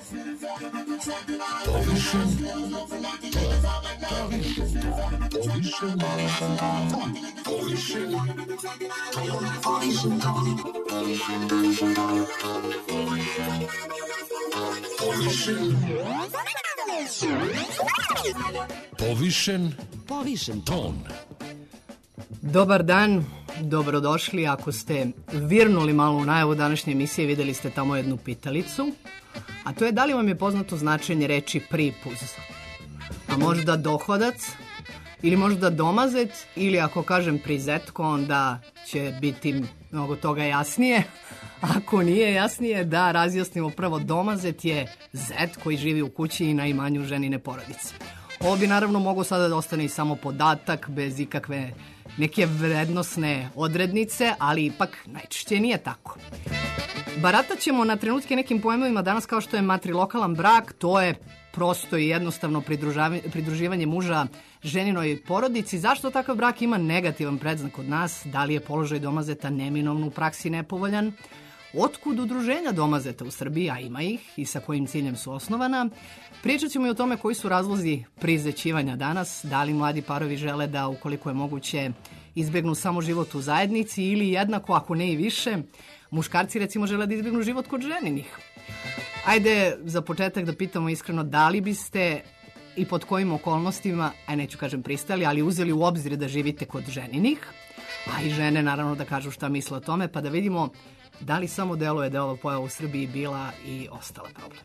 Povišen ton. Dobar dan, dobrodošli. Ako ste virnuli malo u najavu današnje emisije, videli ste tamo jednu pitalicu, a to je da li vam je poznato značenje reči pripuz? A možda dohodac, ili možda domazet, ili ako kažem prizetko, onda će biti mnogo toga jasnije. Ako nije jasnije, da razjasnimo prvo, domazet je zet koji živi u kući i na imanju ženine porodice. Ovo bi naravno mogo sada da ostane i samo podatak, bez ikakve neke vrednosne odrednice, ali ipak najčešće nije tako. Baratat ćemo na trenutke nekim pojmovima danas kao što je matrilokalan brak, to je prosto i jednostavno pridruživanje muža ženinoj porodici. Zašto takav brak ima negativan predznak kod nas? Da li je položaj domazeta neminovno u praksi nepovoljan? Otkud udruženja domazeta u Srbiji, a ima ih, i sa kojim ciljem su osnovana? Pričat ćemo i o tome koji su razlozi prizećivanja danas, da li mladi parovi žele da, ukoliko je moguće, izbegnu samo život u zajednici ili jednako, ako ne i više, muškarci recimo žele da izbegnu život kod ženinih. Ajde za početak da pitamo iskreno, da li biste i pod kojim okolnostima, neću kažem pristali, ali uzeli u obzir da živite kod ženinih, a i žene naravno da kažu šta misle o tome, pa da vidimo da li samo deluje da je ova pojava u Srbiji bila i ostala problem.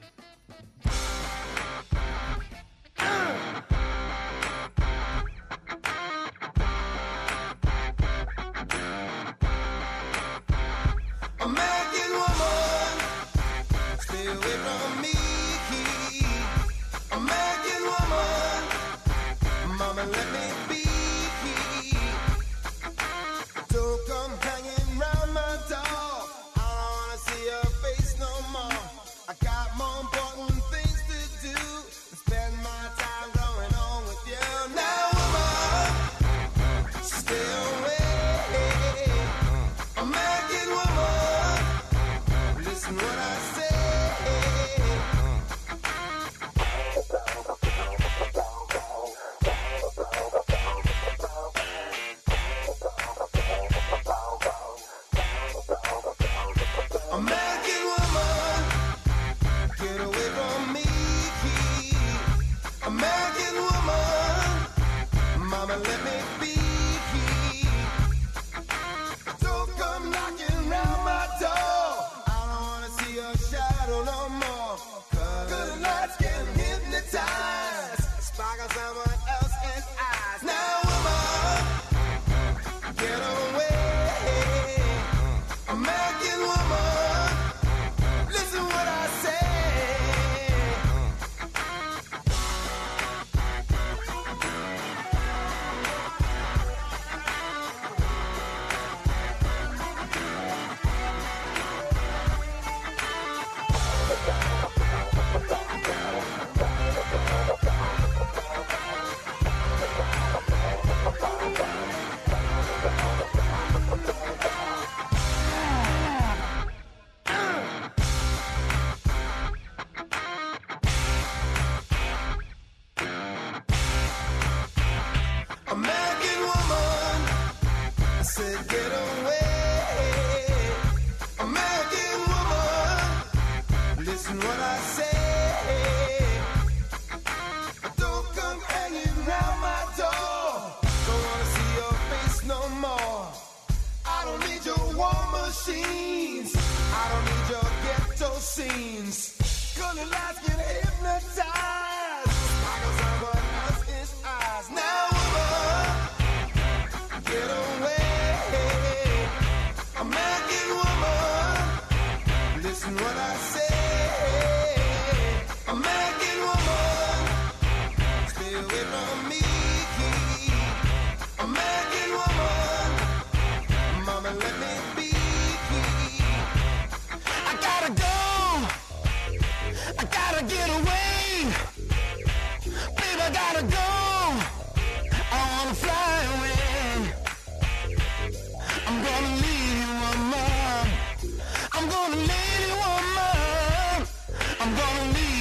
I'm gonna leave you, woman. I'm gonna leave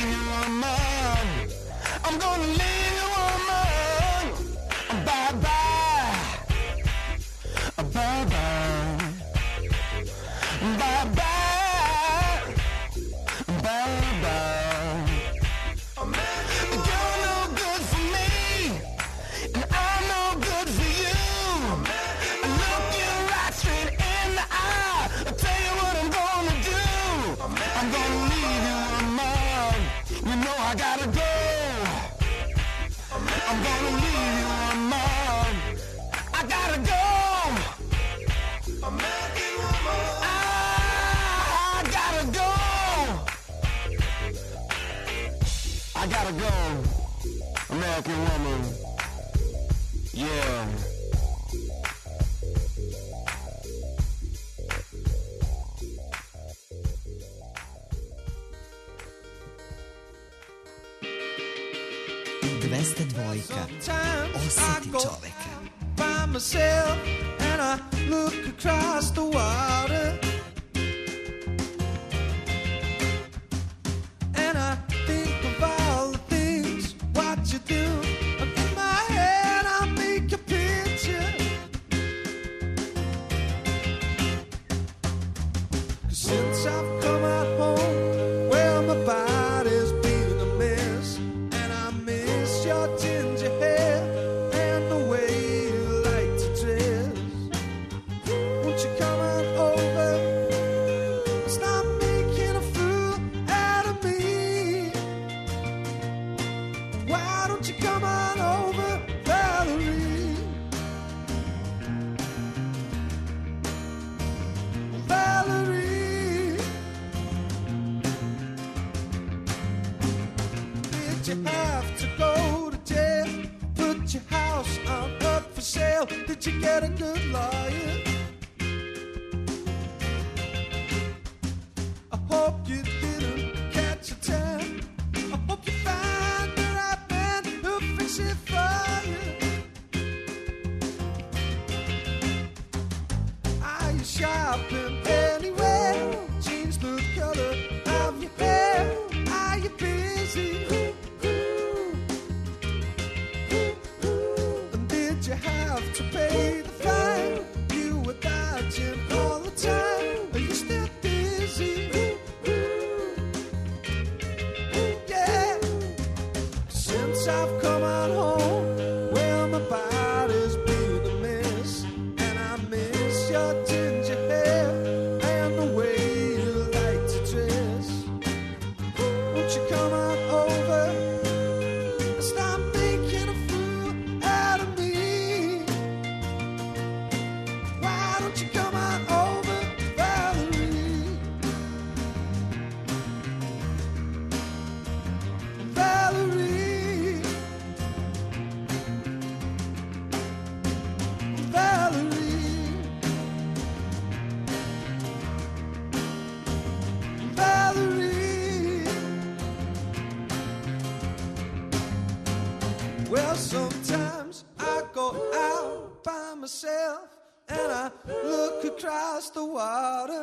You know I gotta go. I'm gonna leave you alone. I gotta go. American woman. I gotta go. I gotta go. American woman. Yeah. Osjeti čoveka. By myself and I look across the water and I think of all the things what you do, and in my head I make a picture. 'Cause since I've come out home, well my body's been a mess, and I miss your ginger hair and the way you like to dress. Won't you come on over? Stop making a fool out of me. Why don't you come on over, Valerie? Valerie, did you have to go to jail? Put your house on up for sale. Did you get a good lawyer? I hope you didn't catch a tan. I hope you find the right man who'll fix it for you. Are you shopping anywhere? Change the color of your hair. Are you busy? And did you have to pay the fine? You were dodging all the time. Are you still busy? Yeah. Since I've come out home, well my body's been a mess, and I miss your ginger hair and the way you like to dress. Won't you come on over and stop making a fool out of me? Why don't you come on over, Valerie? Valerie, Valerie, Valerie. Well, sometimes I go out by myself and I look across the water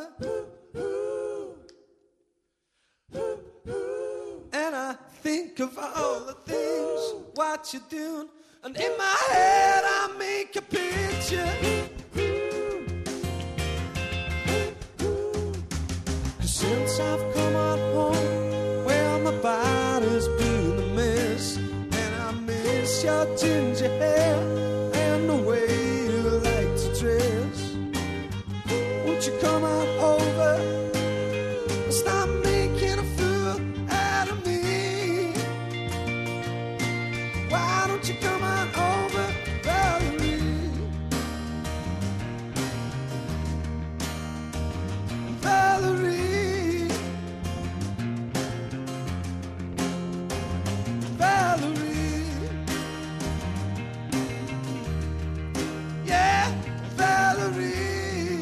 and I think of all the things what you're doing, and in my head I make a picture. 'Cause since I've come out home, well my body's been a mess, and I miss your ginger hair and the way you like to dress. Won't you come on over and stop making a fool out of me? Why don't you come on over, Valerie? Valerie, Valerie, yeah, Valerie,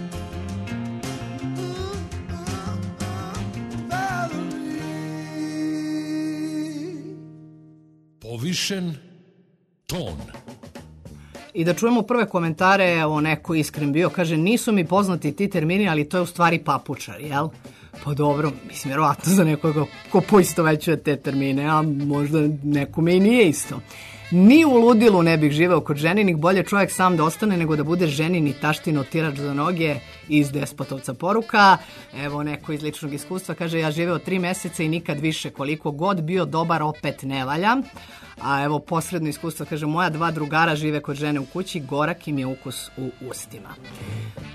Valerie. Povišen ton. I da čujemo prve komentare, evo neko iskren bio, kaže nisu mi poznati ti termini, ali to je u stvari papučar, jel? Pa dobro, mislim, vjerovatno za nekoga ko poistovećuje te termine, a možda nekome i nije isto. Ni u ludilu ne bih živeo kod ženinih, bolje čovjek sam da ostane nego da bude ženin i taštino tirač za noge. Iz Despotovca poruka. Evo neko iz ličnog iskustva kaže ja živeo 3 meseca i nikad više, koliko god bio dobar opet ne valja. A evo posredno iskustvo kaže moja 2 drugara žive kod žene u kući, gorak im je ukus u ustima.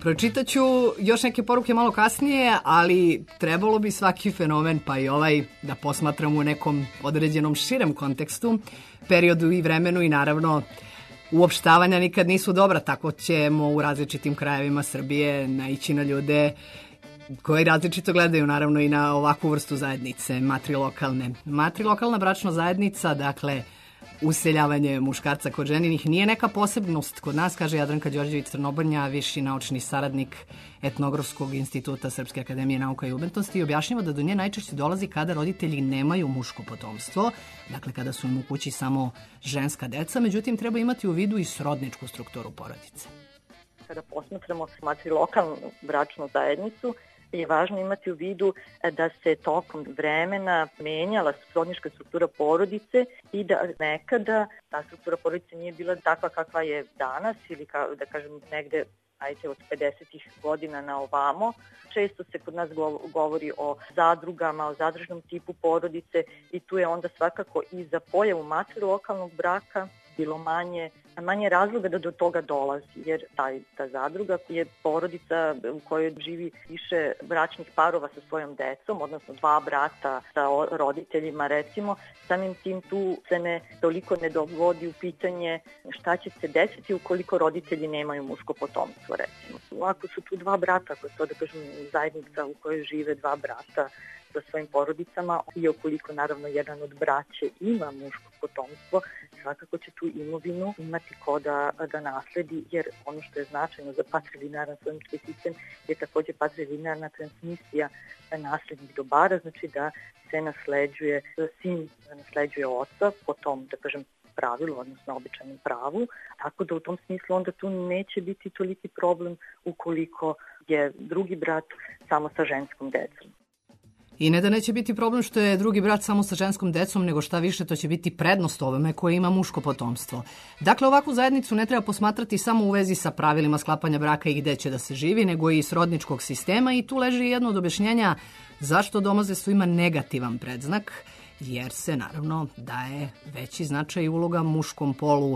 Pročitat ću još neke poruke malo kasnije, ali trebalo bi svaki fenomen, pa i ovaj, da posmatramo u nekom određenom širem kontekstu, periodu i vremenu i naravno uopštavanja nikad nisu dobra, tako ćemo u različitim krajevima Srbije naići na ljude koji različito gledaju naravno i na ovakvu vrstu zajednice, matrilokalne. Matrilokalna bračna zajednica, dakle, useljavanje muškarca kod ženinih nije neka posebnost kod nas, kaže Jadranka Đorđević-Crnobrnja, viši naučni saradnik Etnografskog instituta Srpske akademije nauka i umetnosti, i objašnjava da do nje najčešće dolazi kada roditelji nemaju muško potomstvo, dakle kada su im u kući samo ženska deca, međutim treba imati u vidu i srodničku strukturu porodice. Kada posmatramo matrilokalnu bračnu zajednicu, je važno imati u vidu da se tokom vremena menjala srodnička struktura porodice i da nekada ta struktura porodice nije bila takva kakva je danas ili da kažem negde od 50-ih godina na ovamo. Često se kod nas govori o zadrugama, o zadružnom tipu porodice i tu je onda svakako i za pojavu matrilokalnog braka bilo manje razloga da do toga dolazi, jer ta zadruga je porodica u kojoj živi više bračnih parova sa svojom decom, odnosno dva brata sa roditeljima recimo, samim tim tu se toliko ne dovodi u pitanje šta će se desiti ukoliko roditelji nemaju muško potomstvo recimo. Ako su tu dva brata, ako je to da kažem zajednica u kojoj žive dva brata sa svojim porodicama i ukoliko naravno jedan od braće ima muško potomstvo, svakako će tu imovinu imati ko da nasledi, jer ono što je značajno za patrilinearan srodnički sistem je takođe patrilinearna transmisija naslednih dobara, znači da se nasleđuje, sin nasleđuje oca po tom, da kažem, pravilu, odnosno običajnom pravu, tako da u tom smislu onda tu neće biti toliki problem ukoliko je drugi brat samo sa ženskom decom. I ne da neće biti problem što je drugi brat samo sa ženskom decom, nego šta više, to će biti prednost ovome koji ima muško potomstvo. Dakle, ovakvu zajednicu ne treba posmatrati samo u vezi sa pravilima sklapanja braka i gde će da se živi, nego i srodničkog sistema, i tu leži jedno od objašnjenja zašto domazetstvo ima negativan predznak, jer se naravno daje veći značaj i uloga muškom polu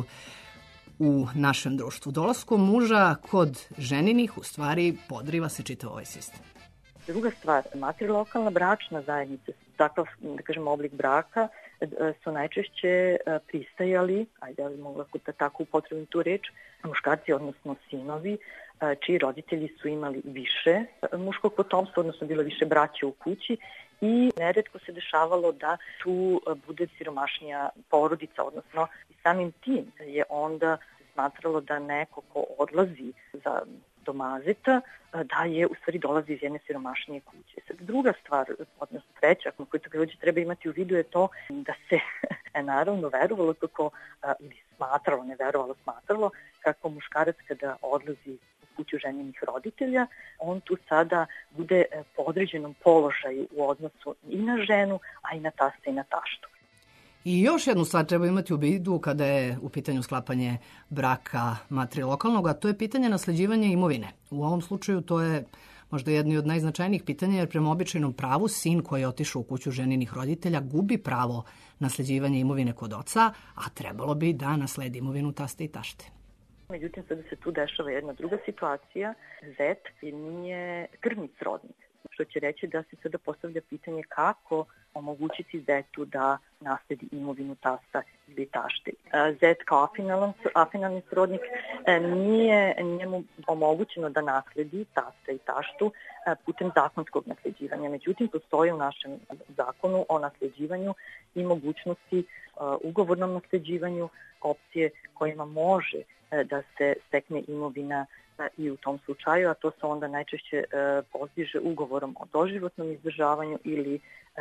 u našem društvu. Dolaskom muža kod ženinih u stvari podriva se čitav ovaj sistem. Druga stvar, matrilokalna bračna zajednica, takav, da kažem, oblik braka, su najčešće pristajali, ajde ali mogu da tako upotrebim tu reč, muškarci, odnosno sinovi, čiji roditelji su imali više muškog potomstva, odnosno bilo više braća u kući, i neretko se dešavalo da tu bude siromašnija porodica, odnosno samim tim je onda smatralo da neko ko odlazi za domazeta, da je u stvari dolazi iz jedne siromašnije kuće. Sad, druga stvar, odnosno treća, koju takođe treba imati u vidu, je to da se naravno verovalo kako, ili smatralo, ne verovalo, smatralo, kako muškarac kada odlazi u kuću ženjenih roditelja, on tu sada bude po određenom položaju u odnosu i na ženu, a i na tasta i na taštu. I još jednu stvar treba imati u vidu kada je u pitanju sklapanje braka matrilokalnog, a to je pitanje nasleđivanja imovine. U ovom slučaju to je možda jedno od najznačajnijih pitanja, jer prema običajnom pravu sin koji je otišao u kuću ženinih roditelja gubi pravo nasleđivanja imovine kod oca, a trebalo bi da nasledi imovinu taste i tašte. Međutim, sada se tu dešava jedna druga situacija. Zet nije krvni srodnik, što će reći da se sada postavlja pitanje kako omogućiti zetu da nasledi imovinu tasta ili tašte. Zet kao afinalni srodnik nije njemu omogućeno da nasledi tasta i taštu putem zakonskog nasleđivanja. Međutim, postoji u našem zakonu o nasleđivanju i mogućnosti ugovornom nasleđivanju opcije kojima može da se stekne imovina i u tom slučaju, a to se onda najčešće postiže ugovorom o doživotnom izdržavanju ili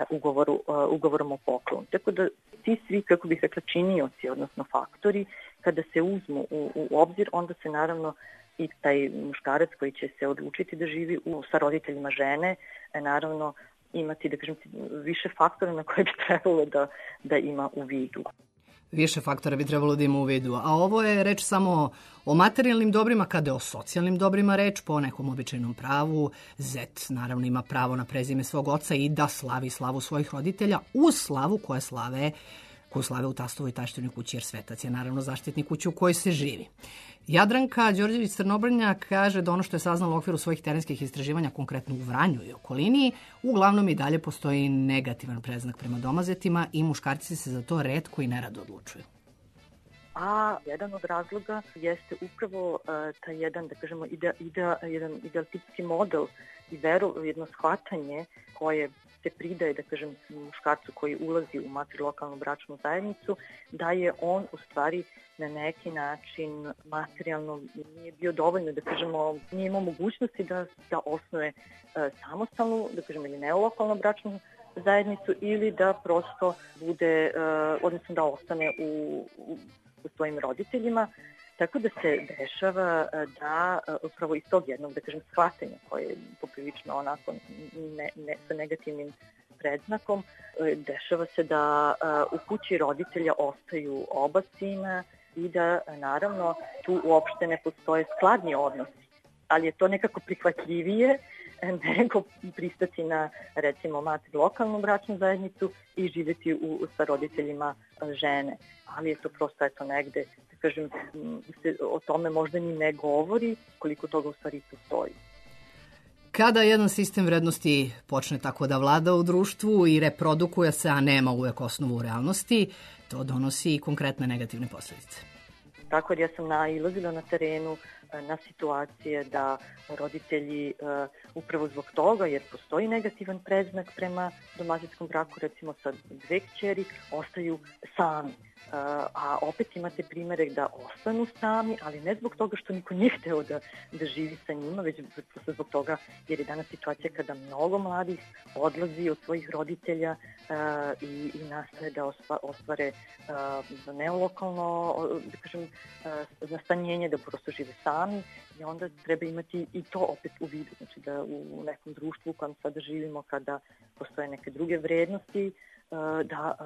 ugovorom o poklonu. Tako da ti svi, kako bih rekla, činioci, odnosno faktori, kada se uzmu u obzir, onda se naravno i taj muškarac koji će se odlučiti da živi sa roditeljima žene, naravno imati, da kažem, više faktora na koje bi trebalo da ima u vidu. Više faktora bi trebalo da ima u vidu. A ovo je reč samo o materijalnim dobrima, kada je o socijalnim dobrima reč, po nekom običajnom pravu. Zet naravno ima pravo na prezime svog oca i da slavi slavu svojih roditelja uz slavu koju slave u tastovoj taštinoj kući, jer svetac je naravno zaštitnik kuće u kojoj se živi. Jadranka Đorđević-Crnobrnjak kaže da ono što je saznalo u okviru svojih terenskih istraživanja, konkretno u Vranju i okolini, uglavnom i dalje postoji negativan predznak prema domazetima i muškarci se za to retko i nerado odlučuju. A jedan od razloga jeste upravo taj jedan, da kažemo, jedan idealtipski model i jedno shvatanje koje se pridaje, da kažem, muškarcu koji ulazi u matrilokalnu bračnu zajednicu, da je on u stvari na neki način materijalno nije bio dovoljno, da kažemo, nije imao mogućnosti da osnuje samostalnu, da kažemo, ili neolokalnu bračnu zajednicu ili da prosto bude, odnosno da ostane u svojim roditeljima, tako da se dešava da upravo iz tog jednog, da kažem, shvatanja koje je poprilično onako sa negativnim predznakom, dešava se da u kući roditelja ostaju oba sina i da naravno tu uopšte ne postoje skladni odnosi, ali je to nekako prihvatljivije nego pristati na, recimo, matrilokalnu bračnu zajednicu i živjeti sa roditeljima žene. Ali je to prosto eto negde, da kažem, se o tome možda ni ne govori koliko toga u stvari postoji. Kada jedan sistem vrednosti počne tako da vlada u društvu i reprodukuje se, a nema uvek osnovu u realnosti, to donosi i konkretne negativne posljedice. Tako ja sam nailazila na terenu na situacije da roditelji upravo zbog toga, jer postoji negativan predznak prema domaćinskom braku, recimo sa 2 kćeri, ostaju sami. A opet imate primere da ostanu sami, ali ne zbog toga što niko nije hteo da živi sa njima, već zbog toga jer je danas situacija kada mnogo mladih odlazi od svojih roditelja i nastoje da ostvare neolokalno, da kažem, nastanjenje, da prosto žive sami, i onda treba imati i to opet u vidu, znači da u nekom društvu u kojem sada živimo, kada postoje neke druge vrednosti, da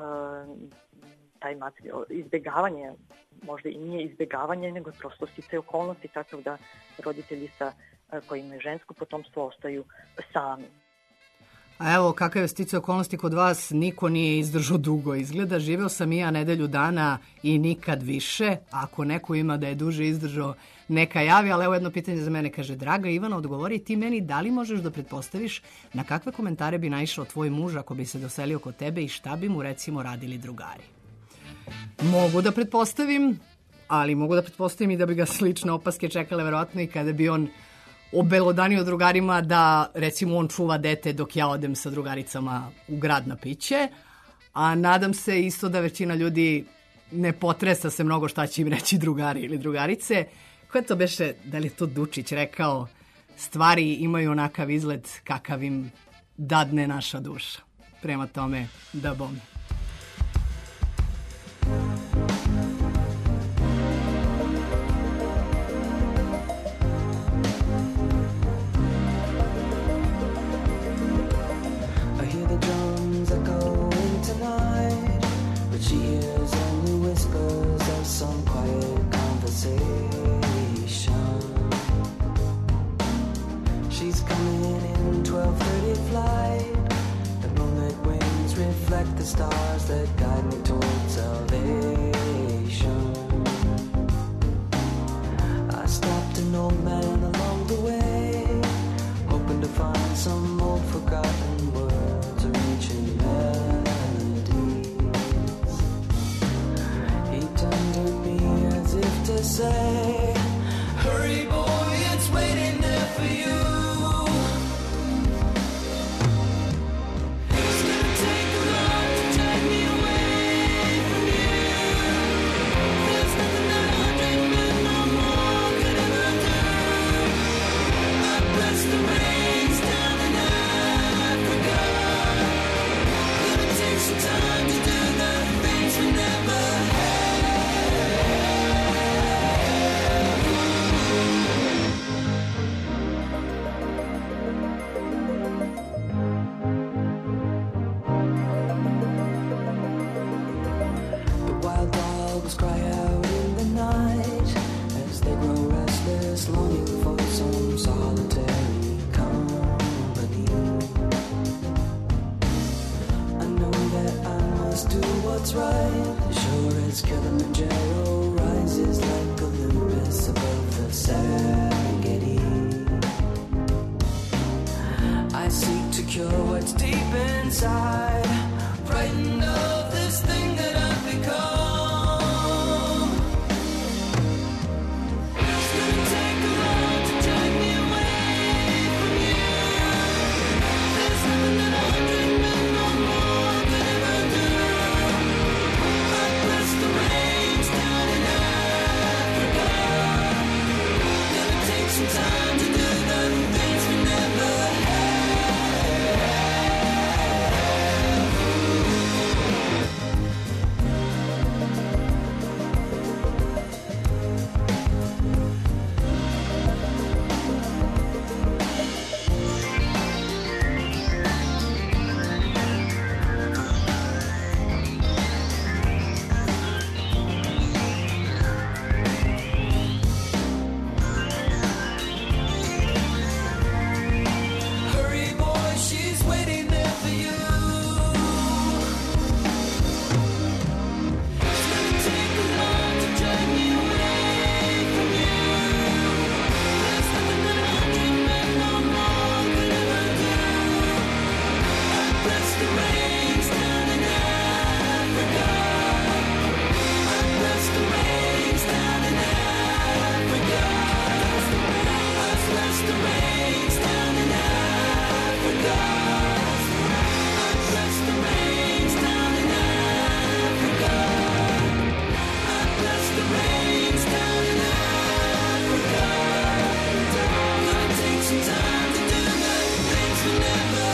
taj izbjegavanje, možda i nije izbjegavanje, nego prosto sticaj okolnosti, tako da roditelji koji imaju žensko potomstvo ostaju sami. A evo, kakav je sticaj okolnosti kod vas, niko nije izdržao dugo. Izgleda, živeo sam i ja nedelju dana i nikad više. Ako neko ima da je duže izdržao, neka javi, ali evo jedno pitanje za mene. Kaže, draga Ivana, odgovori ti meni da li možeš da pretpostaviš na kakve komentare bi naišao tvoj muž ako bi se doselio kod tebe i šta bi mu recimo radili drugari? Mogu da pretpostavim, ali mogu da pretpostavim i da bi ga slične opaske čekale verovatno i kada bi on obelodanio drugarima da recimo on čuva dete dok ja odem sa drugaricama u grad na piće, a nadam se isto da većina ljudi ne potresa se mnogo šta će im reći drugari ili drugarice. Ko to beše, da li je to Dučić rekao, stvari imaju onakav izgled kakav im dadne naša duša. Prema tome, da bom. The stars that guide me towards salvation. I stopped an old man along the way, hoping to find some old forgotten words or ancient melodies. He turned to me as if to say, hurry boy, it's waiting there for you. always do what's right. Sure as Kilimanjaro rises like Olympus above the Serengeti. I seek to cure what's deep inside, frightened of this thing that I've become. It's gonna take a lot to drag me away from you. There's nothing that I can do no more than ever do. I press the reins down in Africa. Gonna take some time to do the things we never had. Hurry, boy, she's waiting there for you. It's gonna take a lot to drag me away from you. There's nothing that I can make no more than ever do. I press the reins down in Africa. I press the reins down in Africa. I press the reins down in Africa. I press the reins down in Africa. I press the reins down in Africa. Gonna take some time to do the things we never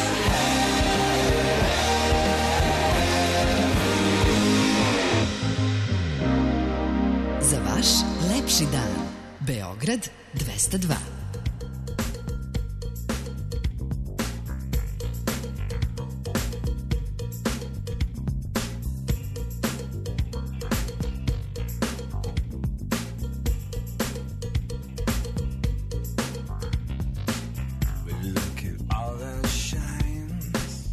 Za vaš lepši dan. Beograd 202. Look at all the shines.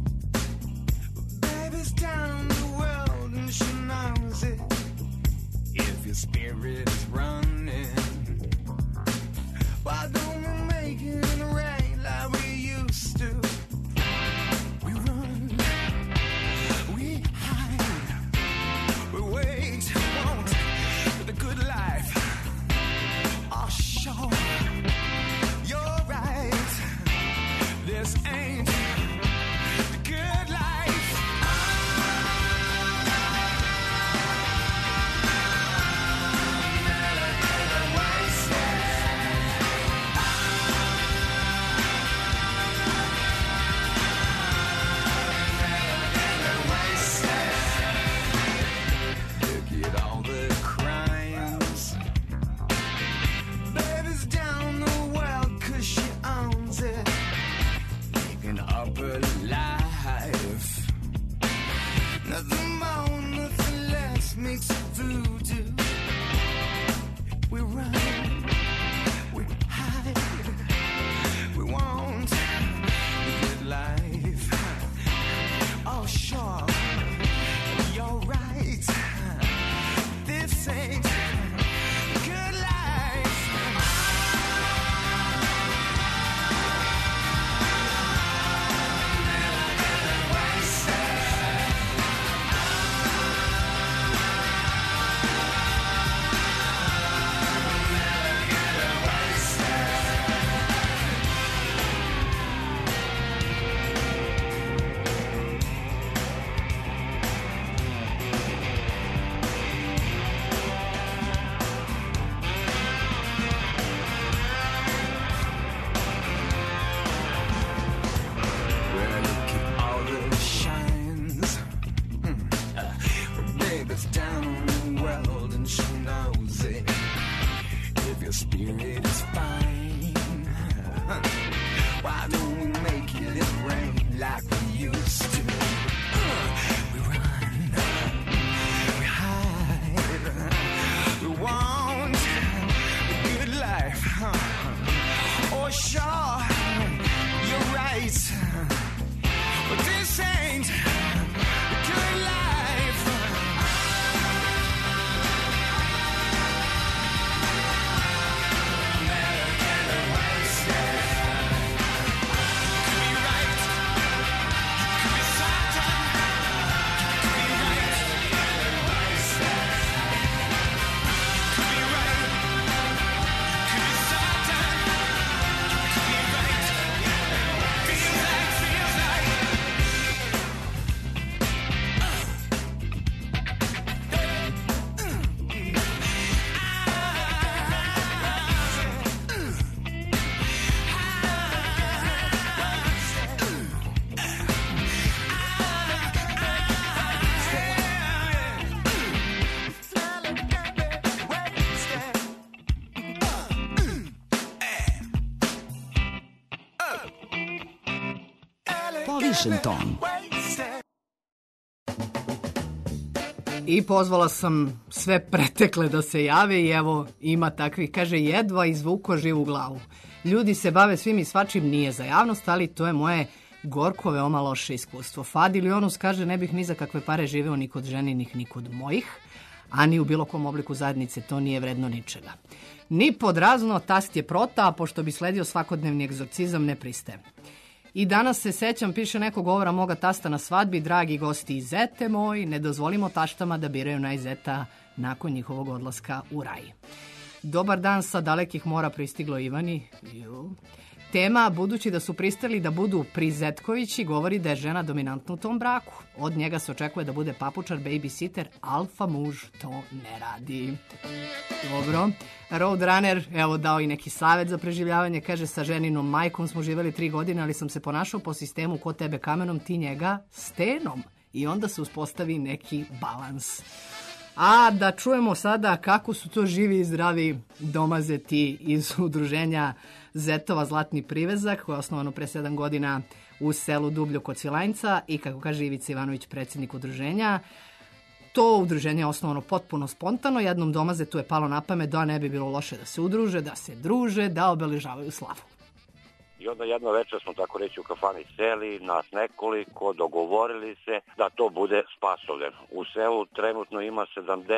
Baby's down the world and she knows it. If your spirit is running, why don't we make it rain like we used to? We run, we hide, we wait, want the good life. Oh, sure. You're right. This ain't the good life. Look at all the crimes. Baby's down the well 'cause she owns it. Keeping up her life. Nothing more, nothing less makes it voodoo. We run, we hide, we want a good life. Oh, sure, you're right. This ain't the good life. Well, look at all the shines. Baby's down on the world and she knows it. If your spirit is fine, why don't we make it rain like we used to? We run, we hide, we want a good life. Oh, sure, you're right. But this ain't the good life. pogrešan ton. I pozvala sam sve pretekle da se jave i evo ima takvih, kaže, jedva izvuko živu glavu. Ljudi se bave svim i svačim, nije za javnost, ali to je moje gorko, veoma loše iskustvo. Fadil Jonus kaže, ne bih ni za kakve pare živeo ni kod ženinih, ni kod mojih, a ni u bilo kom obliku zajednice, to nije vredno ničega. Ni pod razno, tast je prota, a pošto bi sledio svakodnevni egzorcizam, ne pristajem. I danas se sećam, piše neko govora moga tasta na svadbi, dragi gosti i zete moji, ne dozvolimo taštama da biraju najzeta nakon njihovog odlaska u raj. Dobar dan, sa dalekih mora pristiglo Ivani. Tema, budući da su pristali da budu prizetkovići, govori da je žena dominantna u tom braku. Od njega se očekuje da bude papučar, babysitter, alfa muž to ne radi. Dobro. Roadrunner, evo dao i neki savjet za preživljavanje, kaže, sa ženinom majkom smo živjeli 3 godine, ali sam se ponašao po sistemu ko tebe kamenom, ti njega stenom. I onda se uspostavi neki balans. A da čujemo sada kako su to živi i zdravi domazeti iz udruženja Zetova Zlatni privezak, koje je osnovano pre 7 godina u selu Dubljo kod Svilajnca i, kako kaže Ivica Ivanović, predsjednik udruženja, to udruženje je osnovano potpuno spontano. Jednom domazetu je palo na pamet da ne bi bilo loše da se udruže, da se druže, da obeležavaju slavu. I onda jedno večer smo, tako reći, u kafani seli, nas nekoliko, dogovorili se da to bude Spasovljen. U selu trenutno ima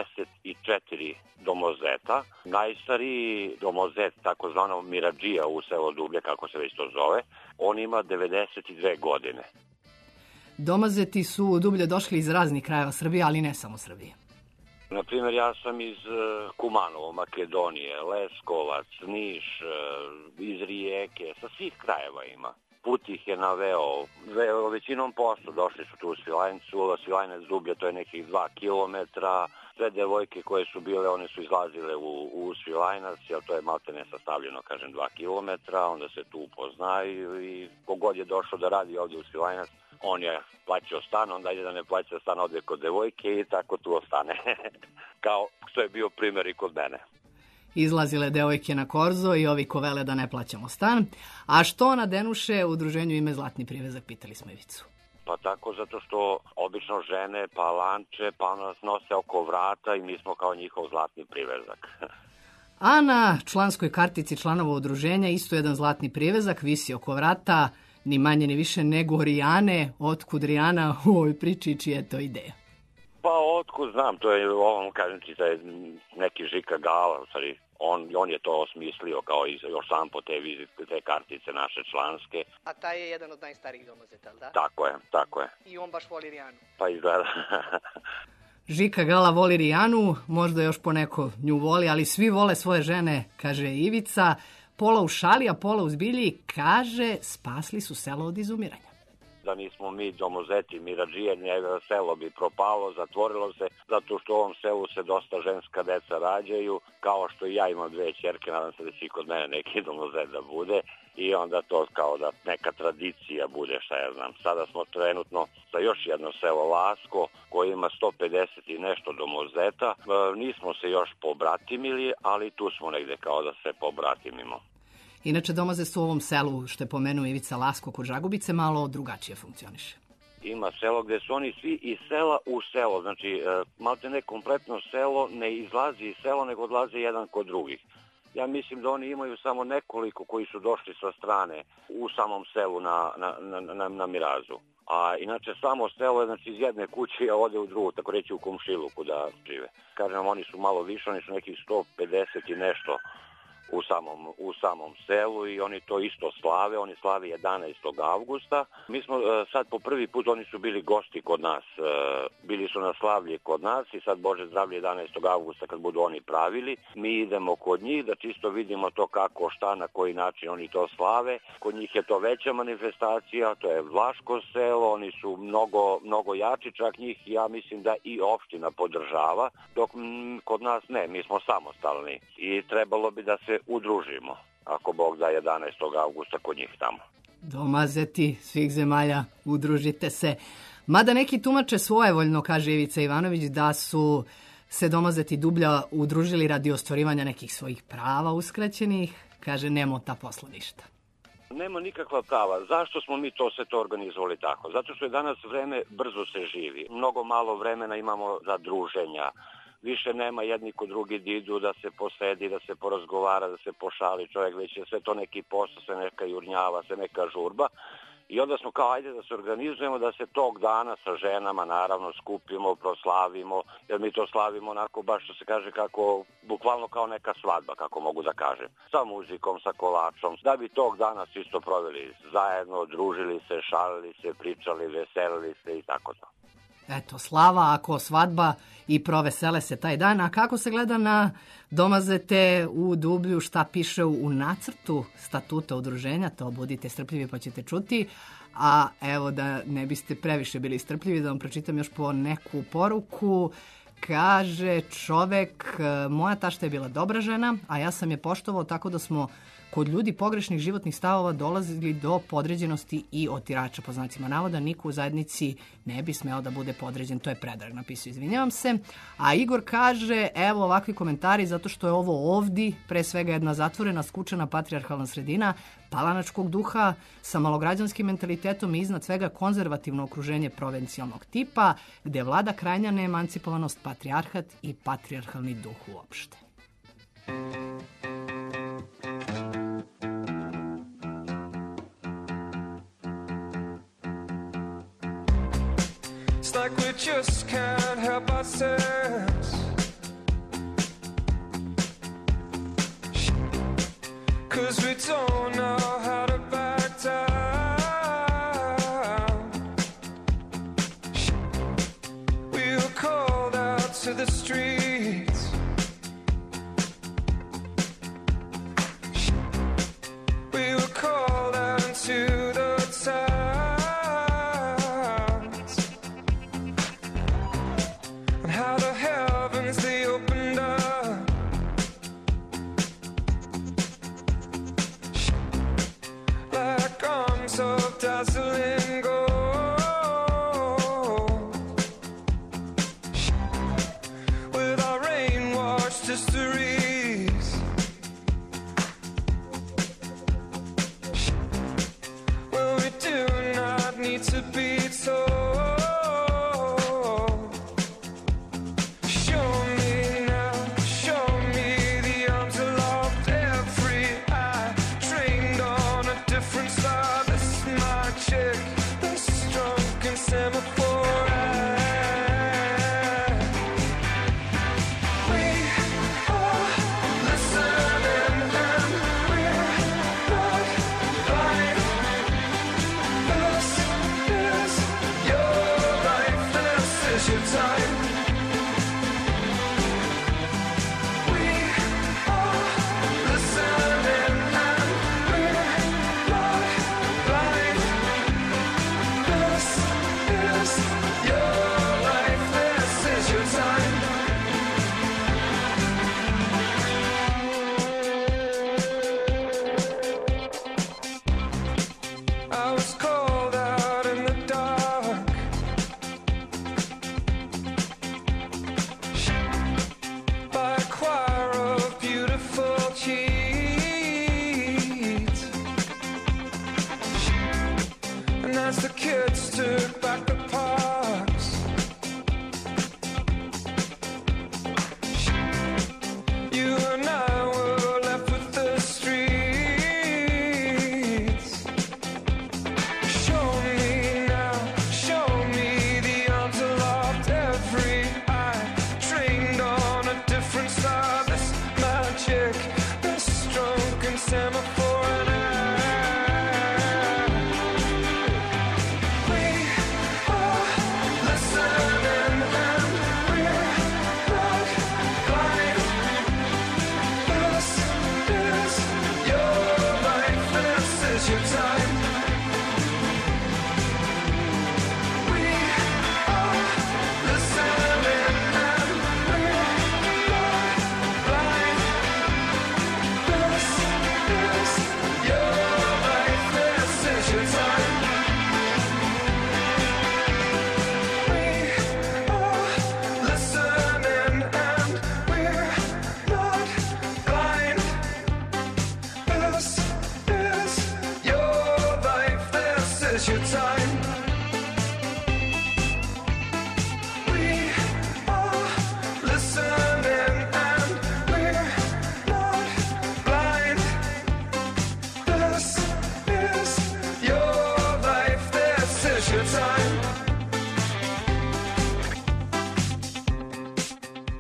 74 domozeta. Najstariji domozet, takozvano Miradžija u selu Dublje, kako se već to zove, on ima 92 godine. Domazeti su u Dublje došli iz raznih krajeva Srbije, ali ne samo Srbije. Naprimjer, ja sam iz Kumanovo, Makedonije, Leskovac, Niš, iz Rijeke, sa svih krajeva ima. Put ih je naveo, većinom posla došli su tu u Svilajncu, Svilajnac Dublje, to je nekih 2 kilometra. Sve devojke koje su bile, one su izlazile u Svilajnac, jer to je maltene sastavljeno, kažem, 2 kilometra, onda se tu upoznaju i kogod je došao da radi ovdje u Svilajnac, on je plaćao stan, onda ide da ne plaća stan, ode kod devojke i tako tu ostane. Kao što je bio primjer i kod mene. Izlazile devojke na korzo i ovi ko vele da ne plaćamo stan. A što na denuše u udruženju ime Zlatni privezak, pitali smo Ivicu. Pa tako, zato što obično žene pa lanče, pa nas nose oko vrata i mi smo kao njihov zlatni privezak. A na članskoj kartici članova udruženja isto jedan zlatni privezak visi oko vrata, ni manje ni više nego Rijane. Otkud Rijana u ovoj priči i čija je to ideja? Pa otkud znam, to je ovom, kažem ti, da je neki Žika Gala, u stvari, on je to osmislio kao još sam po te kartice naše članske. A taj je jedan od najstarijih domazeta, da? Tako je. I on baš voli Rijanu. Pa izgleda. Žika Gala voli Rijanu, možda još poneko nju voli, ali svi vole svoje žene, kaže Ivica. Pola u šali, a pola u zbilji, kaže, spasli su selo od izumiranja. Da nismo mi domozeti Miradžije, selo bi propalo, zatvorilo se, zato što u ovom selu se dosta ženska deca rađaju, kao što i ja imam 2 ćerke, nadam se da će i kod mene neki domozet da bude, i onda to kao da neka tradicija bude, šta ja znam. Sada smo trenutno za još jedno selo Lasko, koje ima 150 i nešto domozeta. Nismo se još pobratimili, ali tu smo negde kao da se pobratimimo. Inače, domazet u ovom selu, što je pomenuo Ivica, Lasko kod Žagubice, malo drugačije funkcioniše. Ima selo gde su oni svi iz sela u selo, znači maltene kompletno selo ne izlazi iz sela, nego odlaze jedan kod drugih. Ja mislim da oni imaju samo nekoliko koji su došli sa strane u samom selu na Mirazu. A inače samo selo je, znači, iz jedne kuće ode u drugu, tako reći u komšiluku da žive. Kažem, oni su malo više, oni su nekih 150 i nešto u samom selu i oni to isto slave, oni slave 11. avgusta. Mi smo sad po prvi put, oni su bili gosti kod nas, bili su na slavlje kod nas i sad Bože zdravlje 11. avgusta kad budu oni pravili, mi idemo kod njih da čisto vidimo to kako, šta, na koji način oni to slave. Kod njih je to veća manifestacija, to je Vlaško selo, oni su mnogo jači, čak njih ja mislim da i opština podržava, dok kod nas ne, mi smo samostalni i trebalo bi da se udružimo, ako Bog da 11. avgusta kod njih tamo. Domazeti svih zemalja, udružite se. Mada neki tumače svojevoljno, kaže Ivica Ivanović, da su se domazeti Dublja udružili radi ostvarivanja nekih svojih prava uskraćenih. Kaže, nemo ta posla ništa. Nema nikakva prava. Zašto smo mi to sve to organizovali tako? Zato što je danas vreme, brzo se živi. Mnogo malo vremena imamo za druženja. Više nema jedni kod drugi da idu, da se posedi, da se porazgovara, da se pošali čovjek, već je sve to neki posao, sve neka jurnjava, sve neka žurba. I onda smo kao, ajde da se organizujemo, da se tog dana sa ženama naravno skupimo, proslavimo, jer mi to slavimo onako baš što se kaže kako, bukvalno kao neka svadba, kako mogu da kažem. Sa muzikom, sa kolačom, da bi tog dana isto proveli zajedno, družili se, šalili se, pričali, veselili se i tako to. Eto, slava ako svadba i provesele se taj dan. A kako se gleda na Domazete u Dublju, šta piše u nacrtu statuta udruženja, to budite strpljivi pa ćete čuti. A evo da ne biste previše bili strpljivi, da vam pročitam još po neku poruku. Kaže čovek, moja tašta je bila dobra žena, a ja sam je poštovao tako da smo kod ljudi pogrešnih životnih stavova dolazili do podređenosti i otirača, po znacima navoda. Niko u zajednici ne bi smeo da bude podređen. To je Predrag napisao, izvinjavam se. A Igor kaže, evo ovakvi komentari, zato što je ovo ovdi pre svega jedna zatvorena, skučena patrijarhalna sredina, palanačkog duha sa malograđanskim mentalitetom i iznad svega konzervativno okruženje provencijalnog tipa, gde vlada krajnja neemancipovanost, patrijarhat i patrijarhalni duh uopšte. It's like we just can't help ourselves. 'Cause we don't know how to back down. We were called out to the streets. We were called out into the towns. And how the heavens they opened up. Like arms of dazzling gold. With our rain-washed histories. Well, we do not need to be told. Show me now, show me the arms aloft, every eye trained on a different star. This is my chick, this drunken semaphore eye. We are listening and we're not blind. This is your life, this is your time. We are listening and we're not blind. This is your life, this is your time. I was called out in the dark.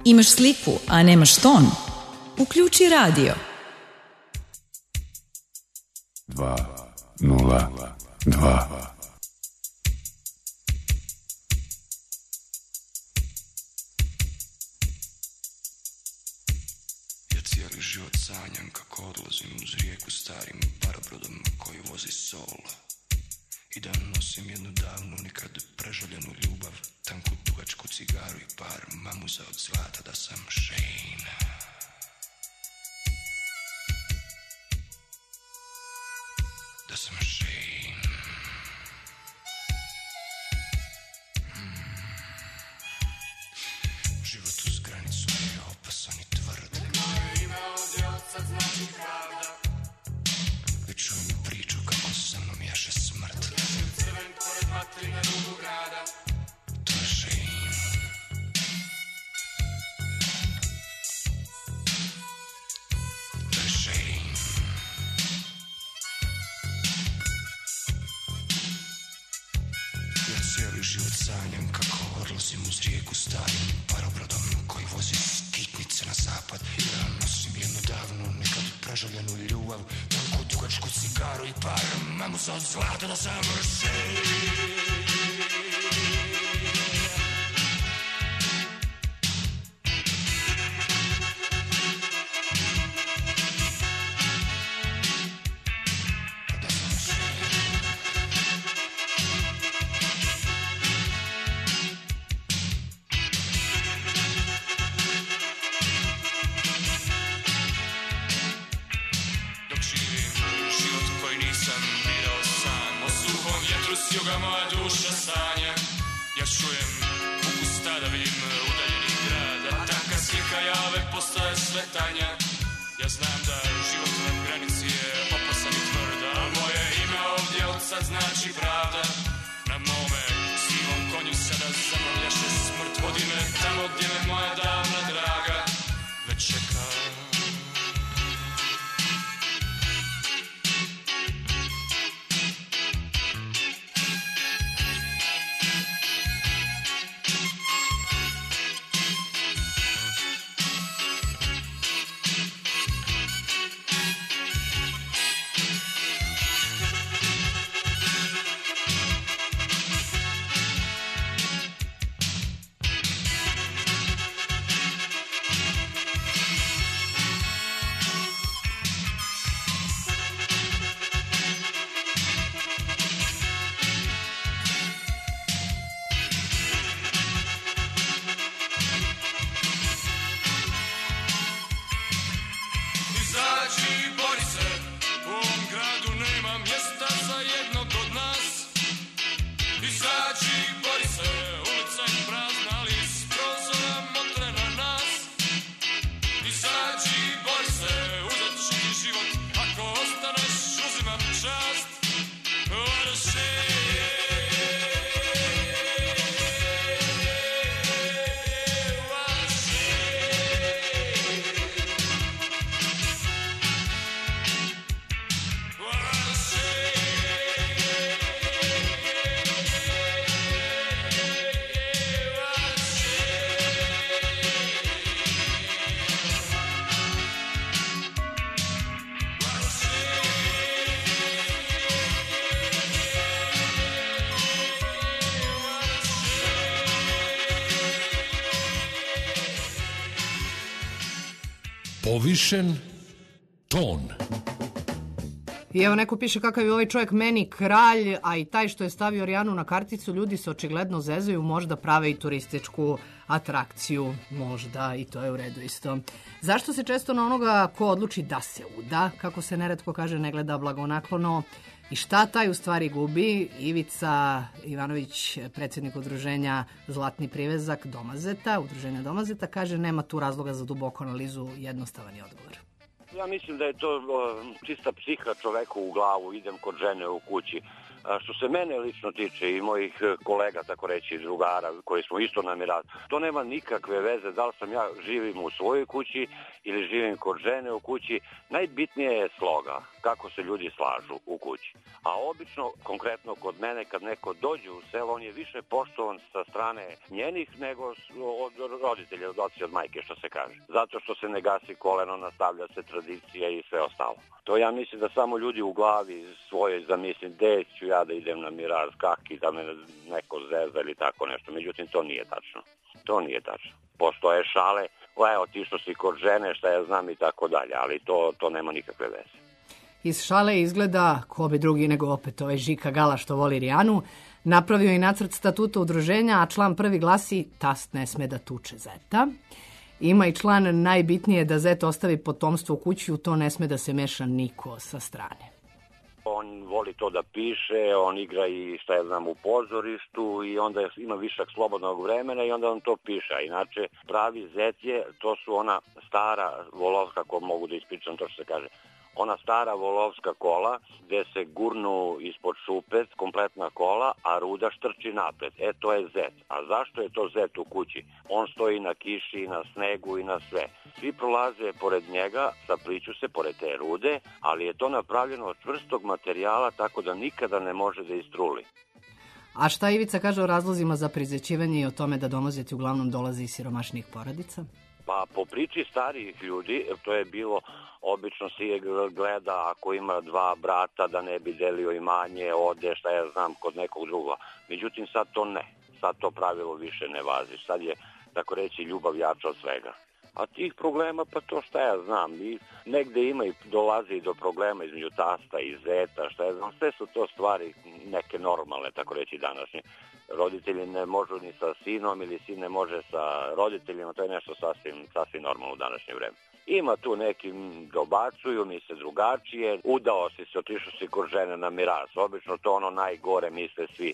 Imaš sliku, a nemaš ton? Uključi radio. 202. Ja cijeli život sanjam kako odlazim uz rijeku starim parobrodom koji vozi sol. I da nosim jednu davnu, nikad preželjenu ljubav, tanku dugačku cigaru i par mamuza od zlata, da sam Shane. Da sam Shane. Život uz granicu je opasan i tvrd. Moje ime ovdje od sad znači pravda. Već čujem priču kako sa mnom jaše smrt. Ležim crven pored vatri na rubu grada. To je Shane. To je Shane. Ja cijeli život sanjam kako odlazim uz rijeku starim parobrodom koji vozi skitnice na zapad. I da nosim jednu davnu, nekad preželjenu ljubav, tanku dugačku cigaru i par mamuza od zlata, da sam Shane. Dok živim život koji nisam birao sam, o suhom vjetru s juga moja duša sanja. Ja čujem ukus tada, vidim udaljeni grad, a tanka slika jave postaje sve tanja. Ja znam da život na granici je opasan i tvrd, a moje ime ovdje od sad znači pravda. Na mome sivom konju sada za mnom jaše smrt, vodi me tamo gdje me moja davna draga već čeka. Izađi, bori se, u ovom gradu nema mjesta za jednog od nas. Izađi, bori se, ulica je prazna, ali iz prozora motre na nas. Izađi, bori se, uzet ću ti život, ako ostaneš uzimam čast. What a shame. What a shame. What a Povišen ton. I evo neko piše kakav je ovaj čovjek meni kralj, a i taj što je stavio Rijanu na karticu, ljudi se očigledno zezaju, možda prave i turističku atrakciju, možda i to je u redu isto. Zašto se često na onoga ko odluči da se uda, kako se neretko kaže, ne gleda blagonaklono i šta taj u stvari gubi? Ivica Ivanović, predsjednik udruženja Zlatni privezak Domazeta, udruženja Domazeta, kaže nema tu razloga za duboku analizu, jednostavan je odgovor. Ja mislim da je to čista psiha čoveku u glavu, idem kod žene u kući. Što se mene lično tiče i mojih kolega, tako reći, drugara, koji smo isto namirali, to nema nikakve veze da li sam živim u svojoj kući ili živim kod žene u kući. Najbitnije je sloga. kako se ljudi slažu u kući. A obično, konkretno kod mene, kad neko dođe u selo, on je više poštovan sa strane njenih nego od roditelja, od oca i od majke, što se kaže. Zato što se ne gasi koleno, nastavlja se tradicija i sve ostalo. To ja mislim da samo ljudi u glavi svojoj zamislim, gde ću ja da idem na Miraz, kaki, da me neko zeza ili tako nešto. Međutim, to nije tačno. To nije tačno. Postoje šale, evo ti što si kod žene, šta ja znam i tako dalje, ali to nema nikakve veze. Iz šale izgleda, ko bi drugi nego opet ovaj Žika Gala što voli Rijanu, napravio i nacrt statuta udruženja, a član prvi glasi tast ne sme da tuče zeta. Ima i član najbitnije da zet ostavi potomstvo u kući, u to ne sme da se meša niko sa strane. On voli to da piše, on igra i šta ja znam u pozorištu i onda ima višak slobodnog vremena i onda on to piše. A inače, pravi zet je, to su ona stara volovska, ako mogu da ispričam to što se kaže, ona stara volovska kola gde se gurnu ispod šupe kompletna kola, a ruda štrči napred. To je zet. A zašto je to zet u kući? On stoji na kiši, na snegu i na sve. Svi prolaze pored njega, sapliću se pored te rude, ali je to napravljeno od čvrstog materijala tako da nikada ne može da istruli. A šta Ivica kaže o razlozima za prizećivanje i o tome da domozeti uglavnom dolaze iz siromašnih porodica? Pa po priči starijih ljudi, to je bilo, obično si je gleda ako ima dva brata da ne bi delio imanje, ode šta ja znam kod nekog druga. Međutim sad to ne, sad to pravilo više ne važi, sad je tako reći ljubav jača od svega. A tih problema, pa to šta ja znam, i negde ima i dolazi do problema između tasta i zeta, šta ja znam, sve su to stvari neke normalne, tako reći današnje. Roditelji ne možu ni sa sinom ili sin ne može sa roditeljima, to je nešto sasvim normalno u današnje vreme. Ima tu neki dobacuju, misle drugačije, udao si se, otišao si kod žene na Miraz, obično to ono najgore misle svi.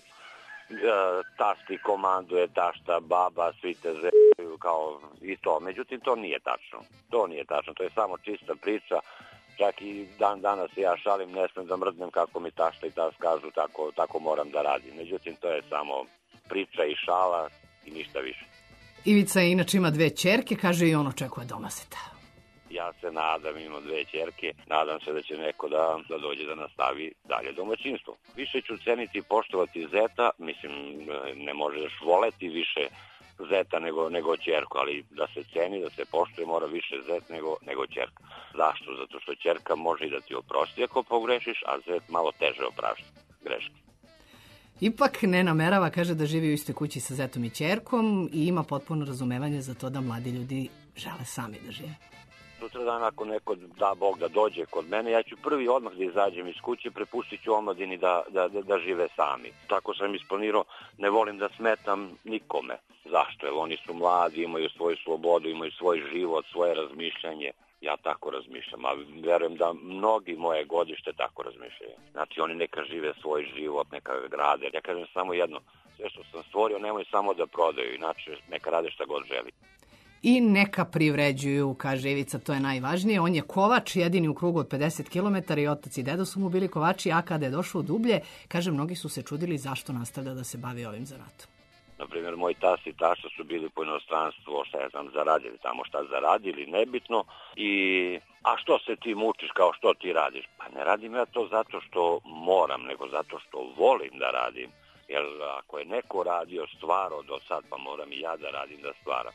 Tasti komanduje, tašta, baba, svi te zeju, kao i to. Međutim, to nije tačno. To nije tačno, to je samo čista priča. Čak i dan danas ja šalim, ne smem da mrdnem kako mi tašta i tas kažu, tako moram da radim. Međutim, to je samo priča i šala i ništa više. Ivica inače ima 2 ćerke, kaže i on očekuje domazeta. Ja se nadam, imam 2 ćerke, nadam se da će neko da dođe da nastavi dalje domaćinstvo. Više ću ceniti i poštovati zeta, mislim, ne možeš voleti više zeta nego ćerku, ali da se ceni, da se poštuje, mora više zet nego ćerka. Zašto? Zato što ćerka može i da ti oprosti ako pogrešiš, a zet malo teže oprašta greške. Ipak ne namerava, kaže da živi u istoj kući sa zetom i ćerkom i ima potpuno razumevanje za to da mladi ljudi žele sami da žive. Sutradan ako neko da Bog da dođe kod mene, ja ću prvi odmah da izađem iz kuće, prepustit ću omladini da žive sami. Tako sam isplanirao, ne volim da smetam nikome. Zašto? Jer oni su mladi, imaju svoju slobodu, imaju svoj život, svoje razmišljanje. Ja tako razmišljam, a verujem da mnogi moje godište tako razmišljaju. Znači oni neka žive svoj život, neka grade. Ja kažem samo jedno, sve što sam stvorio nemoj samo da prodaju, inače neka rade šta god želi. I neka privređuju, kaže Ivica, to je najvažnije. On je kovač, jedini u krugu od 50 km i otac i dedo su mu bili kovači, a kada je došao dublje, kaže, mnogi su se čudili zašto nastavlja da se bavi ovim zanatom. Naprimjer, moj tas i tašta su bili po inostranstvu, šta ja znam, zaradili tamo šta zaradili, nebitno. A što se ti mučiš, kao što ti radiš? Pa ne radim ja to zato što moram, nego zato što volim da radim. Jer ako je neko radio stvarao do sad, pa moram i ja da radim da stvaram.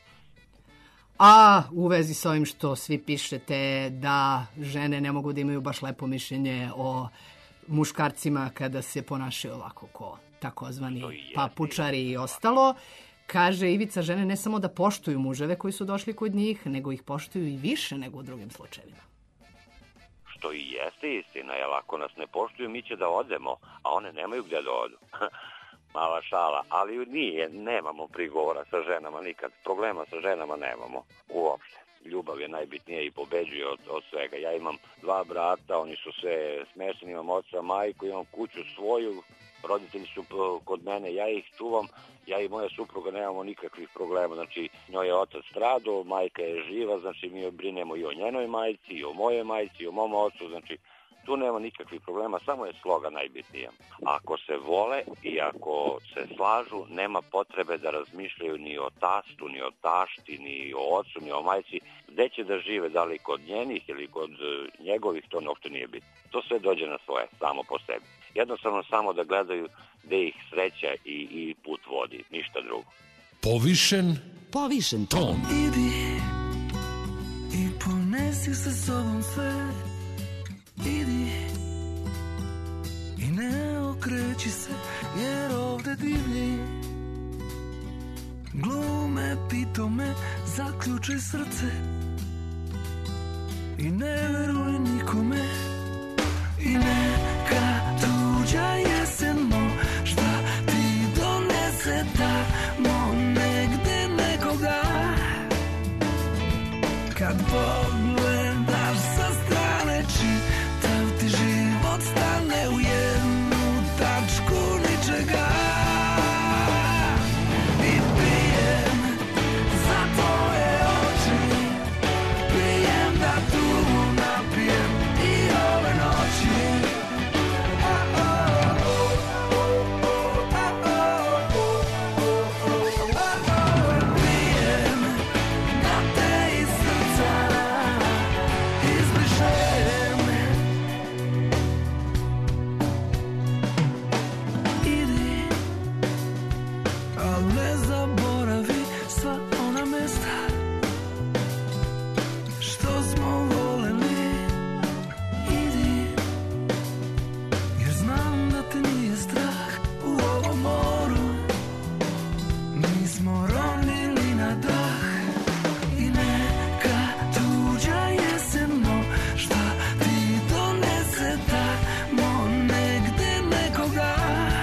A u vezi s ovim što svi pišete da žene ne mogu da imaju baš lepo mišljenje o muškarcima kada se ponašaju ovako ko takozvani papučari i ostalo, kaže Ivica, žene ne samo da poštuju muževe koji su došli kod njih, nego ih poštuju i više nego u drugim slučajevima. Što i jeste istina, jer ako nas ne poštuju, mi će da odemo, a one nemaju gde da odu. Mala šala, ali nemamo prigovora sa ženama nikad. Problema sa ženama nemamo uopšte. Ljubav je najbitnija i pobeđuje od svega. Ja imam 2 brata, oni su sve smešani, imam oca, majku, imam kuću svoju, roditelji su kod mene, ja ih čuvam, ja i moja supruga nemamo nikakvih problema. Znači, njoj je otac stradao, majka je živa, znači mi brinemo i o njenoj majci, i o mojoj majci, i o mom ocu, znači Tu nema nikakvih problema, samo je sloga najbitnija. Ako se vole i ako se slažu, nema potrebe da razmišljaju ni o tastu, ni o tašti, ni o ocu, ni o majci. Gde će da žive, da li kod njenih ili kod njegovih, to uopšte nije bitno. To sve dođe na svoje, samo po sebi. Jednostavno samo da gledaju gde ih sreća i put vodi, ništa drugo. Povišen ton. Idi i ponesi sa sobom sve. Idi i ne okreći se, jer ovde divlji glume, pitome, zaključaj srce i ne veruj nikome. I neka tuđa jesen možda ti donese tamo negde nekoga. Kad pogledaš sa strane, čitav ti život stane u jednu tačku ničega. I pijem za tvoje oči, pijem da tu napijem i ove noći. Pijem da te iz srca izbrišem. Idi, al ne zaboravi sva ona mesta što smo voleli. Idi, jer znam da te nije strah u ovom moru. Nismo ronili na dah. I neka tuđa jesen možda ti donese tamo negde nekoga.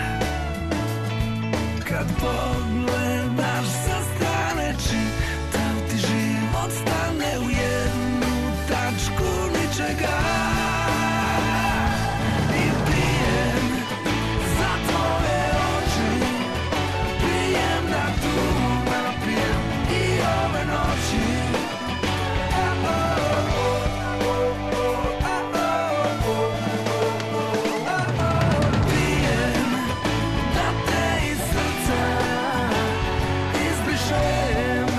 Kad pogledaš sa strane, čitav ti život stane u jednu tačku ničega. I pijem za tvoje oči, pijem da tu napijem i ove noći. Pijem da te iz srca izbrišem.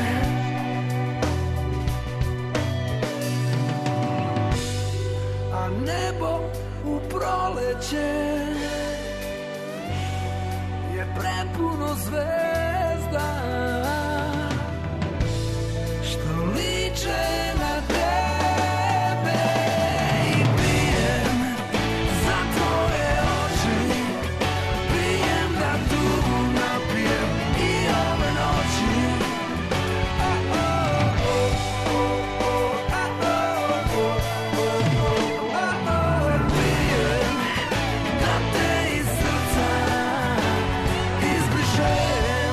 A nebo u proleće je prepuno zvezda što liče na tebe. I pijem za tvoje oči, pijem da tu napijem i ove noći. Pijem da te iz srca izbrišem.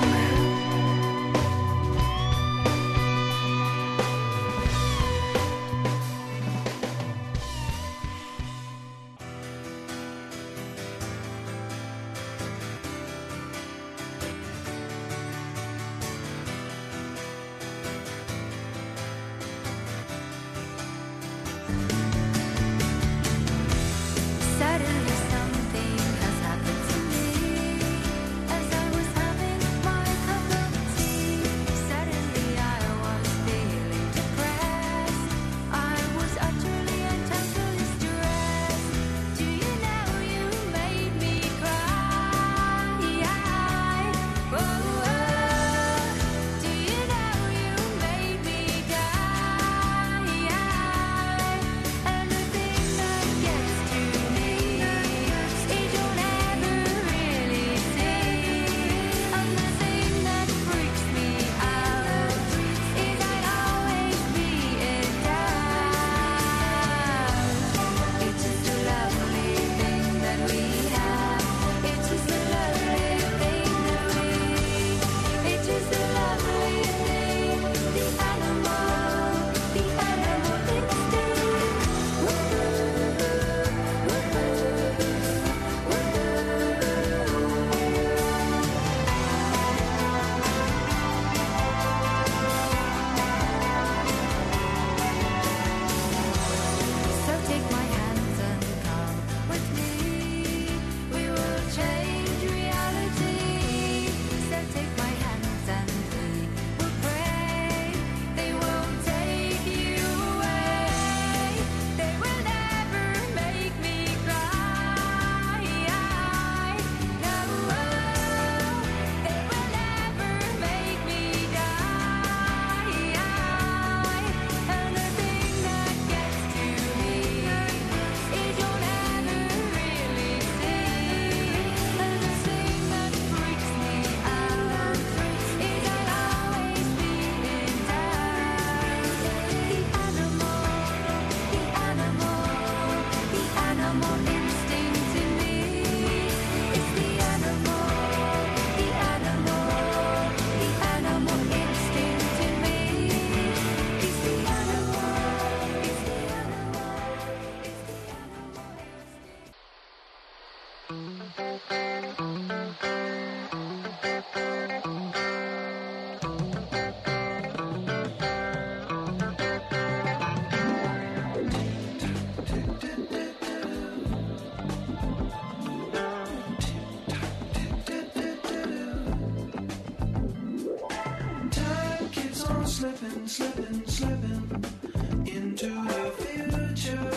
on slipping, slipping, slipping into the future.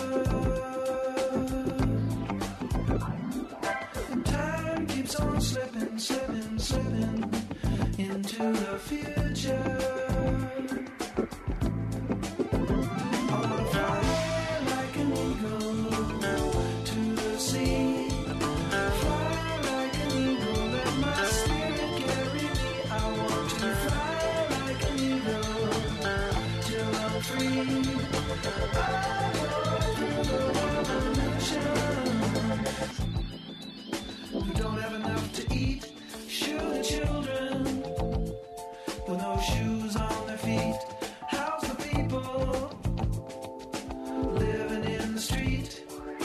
Time keeps on slipping, slipping, slipping into the future. I wanna fly like an eagle to the sea. Fly like an eagle, let my spirit carry me. I want to fly like an eagle till I'm free. I go through the revolution. We don't have enough to eat. Shoot the children with no shoes on their feet. How's the people living in the street?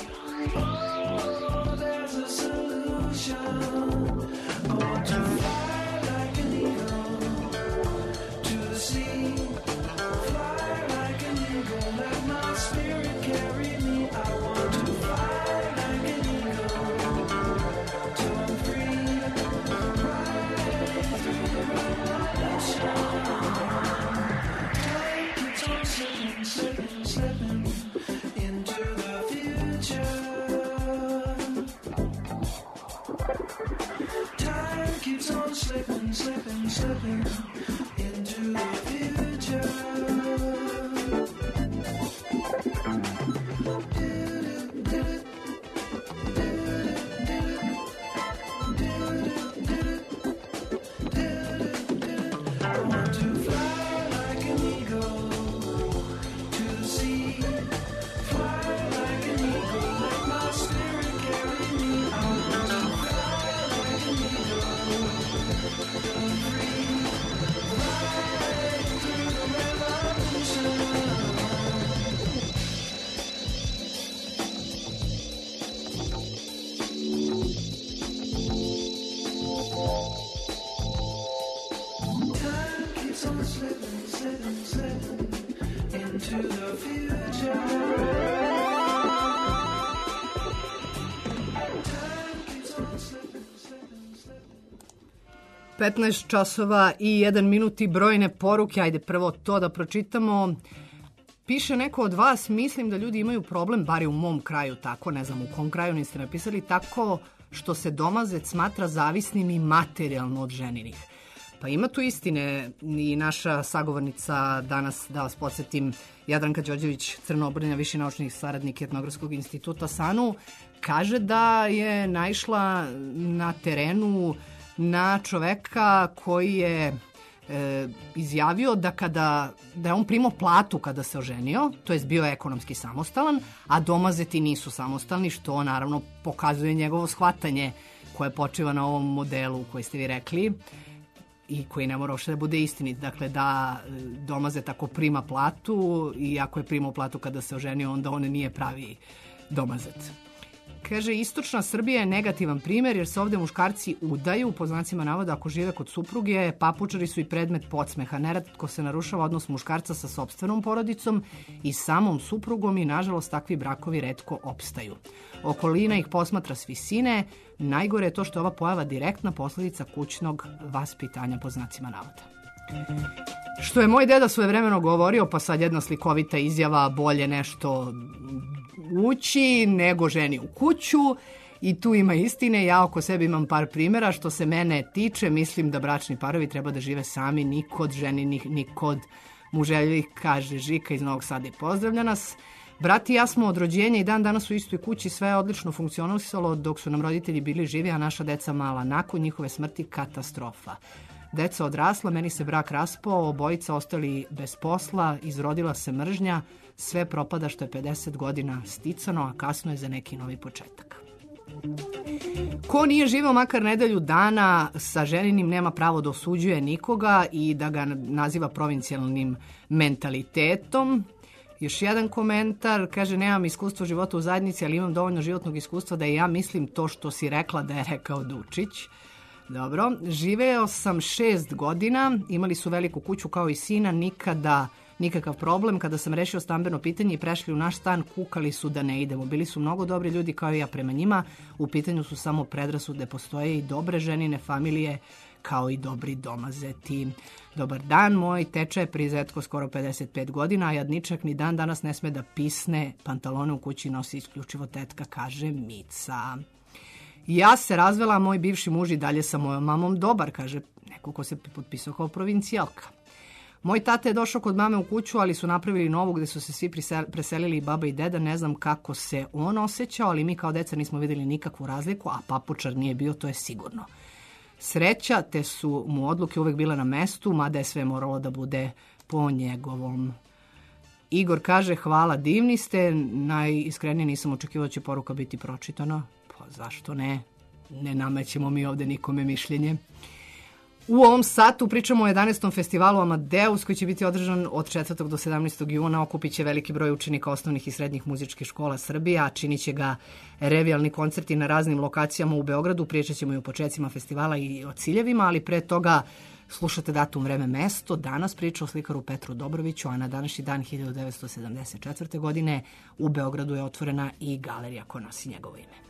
Oh, there's a solution. I want to fly like an eagle to the sea. Fly like an eagle, let my spirit carry me. I want to fly like an eagle till I'm free. Riding through the revolution. Time keeps on slipping, slipping, slipping into the future. Time keeps on slipping, slipping, slipping into the future. I want to fly like an eagle to the sea. Fly like an eagle, let my spirit carry me. I want to fly like an eagle till I'm free. Right through the revolution. Time keeps on slipping, slipping, slipping into the future. Time keeps on slipping, slipping, slipping. 15 časova i 1 minut i brojne poruke. Ajde prvo to da pročitamo. Piše neko od vas, mislim da ljudi imaju problem, bar je u mom kraju tako, ne znam u kom kraju niste napisali, tako što se domazet smatra zavisnim i materijalno od ženinih. Pa ima tu istine i naša sagovornica danas, da vas podsjetim, Jadranka Đorđević, Crnobrnja, viši naučni saradnik Etnografskog instituta SANU, kaže da je naišla na terenu na čoveka koji je izjavio da je on primao platu kada se oženio, to jest bio ekonomski samostalan, a domazeti nisu samostalni, što naravno pokazuje njegovo shvatanje koje počiva na ovom modelu koji ste vi rekli i koji ne mora uopšte da bude istinit. Dakle, da domazet ako prima platu i ako je primao platu kada se oženio, onda on nije pravi domazet. Kaže, istočna Srbija je negativan primjer jer se ovdje muškarci udaju, po znacima navoda, ako žive kod supruge, papučari su i predmet podsmeha. Neretko se narušava odnos muškarca sa sopstvenom porodicom i samom suprugom i, nažalost, takvi brakovi retko opstaju. Okolina ih posmatra s visine. Najgore je to što je ova pojava direktna posljedica kućnog vaspitanja, po znacima navoda. Što je moj deda svojevremeno govorio, pa sad jedna slikovita izjava, bolje nešto ući nego ženi u kuću, i tu ima istine. Ja oko sebe imam par primjera. Što se mene tiče, mislim da bračni parovi treba da žive sami, ni kod ženinih, ni kod muželjivih, kaže Žika iz Novog Sada i pozdravlja nas. Brat i ja smo od rođenja i dan danas u istoj kući, sve je odlično funkcionisalo dok su nam roditelji bili živi, a naša deca mala. Nakon njihove smrti katastrofa. Deca odrasla, meni se brak raspao, obojica ostali bez posla, izrodila se mržnja, sve propada što je 50 godina sticano, a kasno je za neki novi početak. Ko nije živao makar nedelju dana sa ženinim nema pravo da osuđuje nikoga i da ga naziva provincijalnim mentalitetom. Još jedan komentar, kaže, nemam iskustvo života u zajednici, ali imam dovoljno životnog iskustva da i ja mislim to što si rekla da je rekao Dučić. Dobro, živeo sam 6 godina, imali su veliku kuću kao i sina, nikakav problem. Kada sam rešio stambeno pitanje i prešli u naš stan, kukali su da ne idemo. Bili su mnogo dobri ljudi kao i ja prema njima. U pitanju su samo predrasude, postoje i dobre ženine familije kao i dobri domazeti. Dobar dan, moj teča je prizetko skoro 55 godina, a jadničak ni dan danas ne sme da pisne, pantalone u kući nosi isključivo tetka, kaže Mica. Ja se razvela, a moj bivši muž i dalje sa mojom mamom dobar, kaže neko ko se potpisao kao provincijalka. Moj tata je došao kod mame u kuću, ali su napravili novu gde su se svi preselili, baba i deda. Ne znam kako se on osjećao, ali mi kao deca nismo vidjeli nikakvu razliku, a papučar nije bio, to je sigurno. Sreća, te su mu odluke uvek bile na mestu, mada je sve moralo da bude po njegovom. Igor kaže, hvala, divni ste, najiskrenije nisam očekivao da će poruka biti pročitana. Pa zašto ne? Ne namećemo mi ovde nikome mišljenje. U ovom satu pričamo o 11. festivalu Amadeus koji će biti održan od 4. do 17. juna. Okupit će veliki broj učenika osnovnih i srednjih muzičkih škola Srbije, a činit će ga revijalni koncerti na raznim lokacijama u Beogradu. Pričat ćemo i o početcima festivala i o ciljevima, ali pre toga slušate datum, vreme, mesto. Danas priča o slikaru Petru Dobroviću, a na današnji dan 1974. godine u Beogradu je otvorena i galerija koja nosi njegovo ime.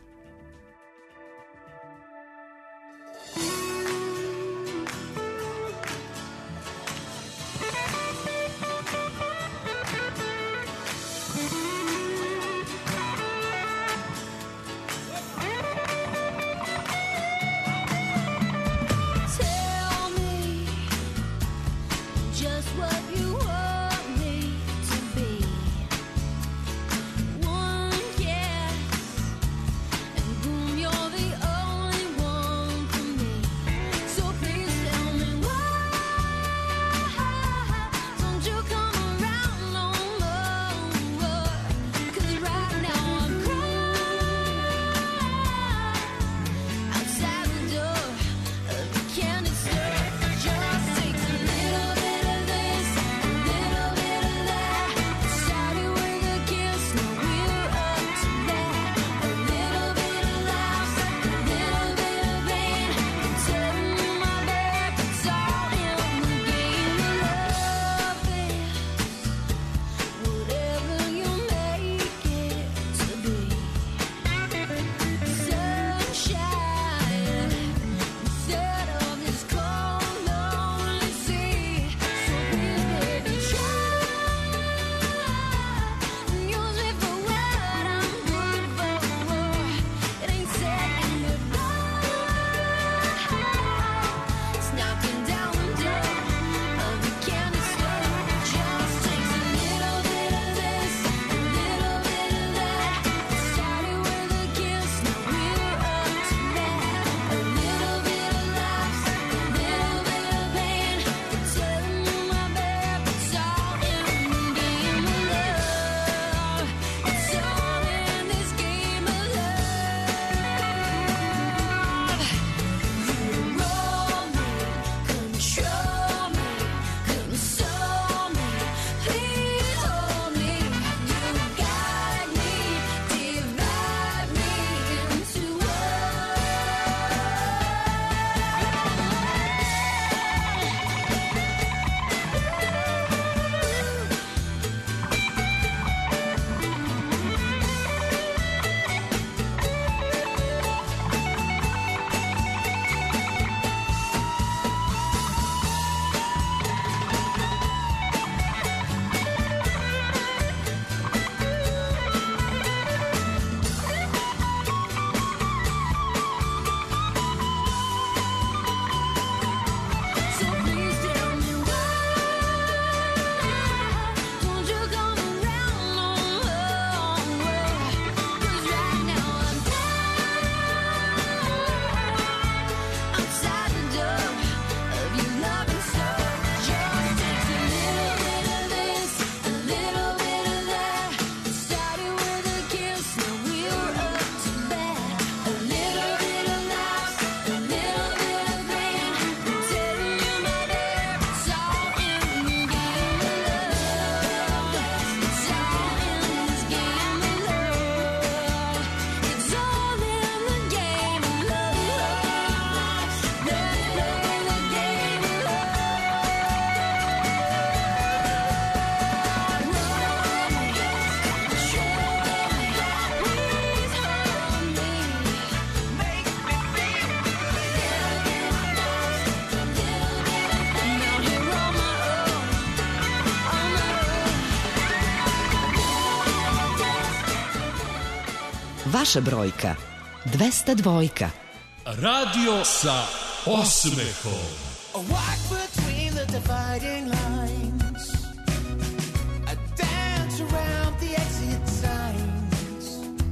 Vaša brojka 202. Radio sa osmehom. A walk between the dividing lines. I dance around the exit signs.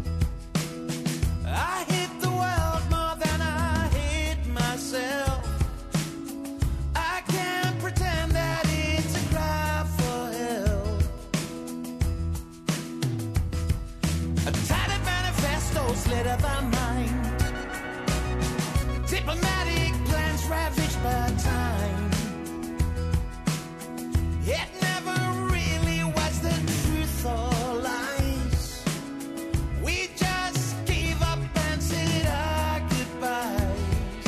I hate the world more than I hate myself. I can't pretend that it's a cry for help. A tattered manifesto slither the mind. Diplomatic plans ravaged by time. It never really was the truth or lies. We just gave up and said our goodbyes.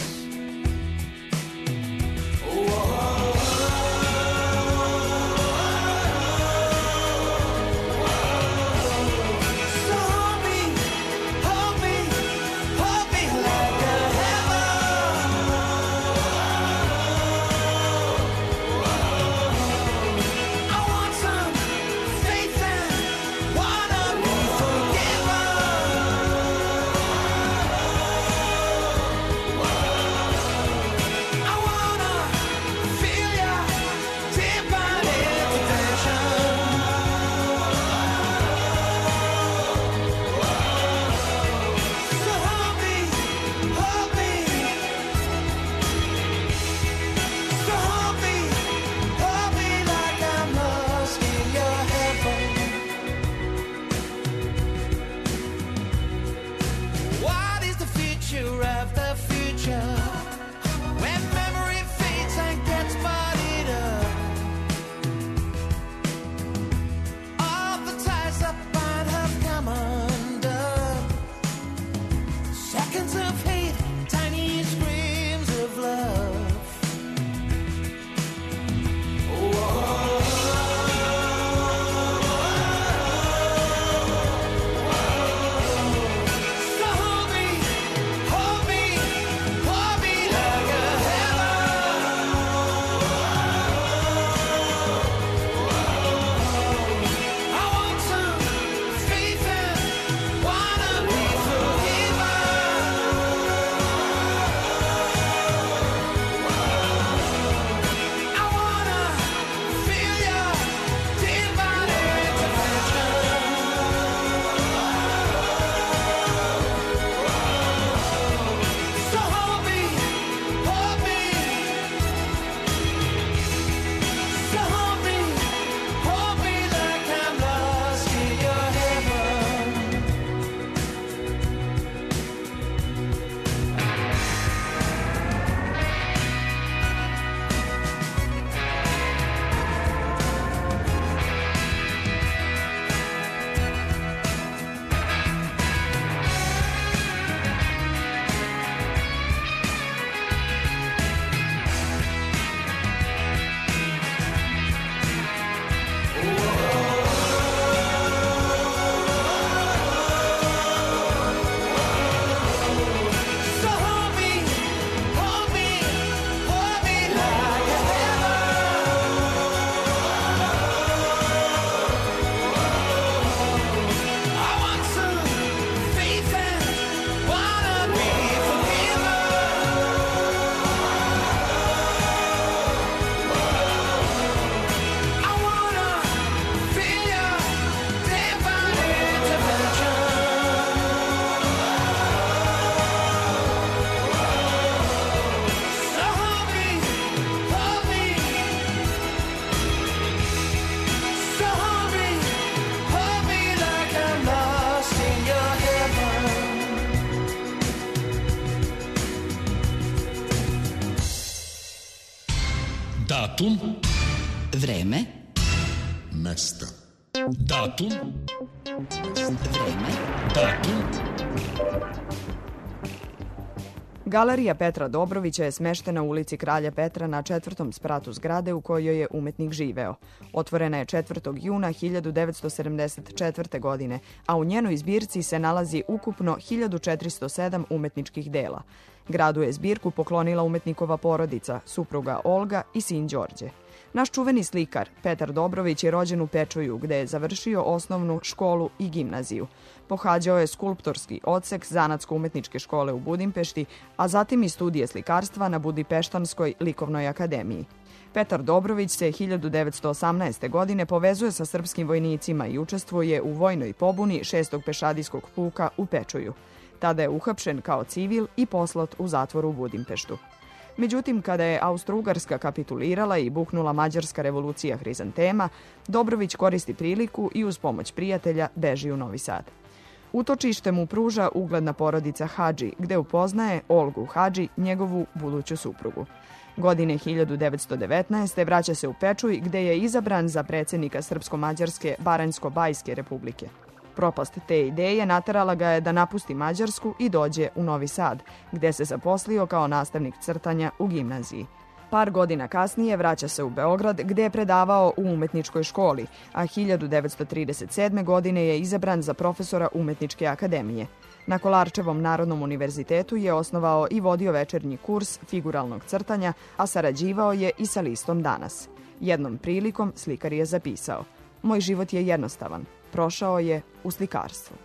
So hold me like a I want some faith and wanna be forgiven. I wanna feel your divine intervention. So hold me. So hold me like I'm lost in your heaven. What is the future of the future? When memory fades and gets bodied up, all the ties that bind have come undone. Seconds of hate, tiny screams of love. So hold me like a heaven. I want some faith and wanna be forgiven. I wanna feel your divine intervention. So hold me. So hold me like I'm lost in your heaven. So hold me like a heaven. I want some faith and wanna be forgiven. I wanna feel your divine intervention. So hold me. So hold me like I'm lost in your heaven. Datum, Vreme, Mesta. datum, vreme, datum. Galerija Petra Dobrovića je smeštena u ulici Kralja Petra na 4. spratu zgrade u kojoj je umetnik živeo. Otvorena je 4. juna 1974. godine, a u njenoj zbirci se nalazi ukupno 1407 umetničkih dela. Gradu je zbirku poklonila umetnikova porodica, supruga Olga i sin Đorđe. Naš čuveni slikar Petar Dobrović je rođen u Pečuju, gde je završio osnovnu školu i gimnaziju. Pohađao je skulptorski odsek Zanatsko-umetničke škole u Budimpešti, a zatim i studije slikarstva na Budimpeštanskoj likovnoj akademiji. Petar Dobrović se 1918. godine povezuje sa srpskim vojnicima i učestvuje u vojnoj pobuni 6. pešadijskog puka u Pečuju. Tada je uhapšen kao civil i poslat u zatvor u Budimpeštu. Međutim, kada je Austro-Ugarska kapitulirala i buknula Mađarska revolucija hrizantema, Dobrović koristi priliku i uz pomoć prijatelja beži u Novi Sad. Utočište mu pruža ugledna porodica Hadži, gde upoznaje Olgu Hadži, njegovu buduću suprugu. Godine 1919. vraća se u Pečuj, gde je izabran za predsjednika Srpsko-Mađarske Baranjsko-Bajske republike. Propast te ideje naterala ga je da napusti Mađarsku i dođe u Novi Sad, gde se zaposlio kao nastavnik crtanja u gimnaziji. Par godina kasnije vraća se u Beograd, gde je predavao u umetničkoj školi, a 1937. godine je izabran za profesora Umetničke akademije. Na Kolarčevom Narodnom univerzitetu je osnovao i vodio večernji kurs figuralnog crtanja, a sarađivao je i sa listom Danas. Jednom prilikom slikar je zapisao: "Moj život je jednostavan. Prošao je u slikarstvu."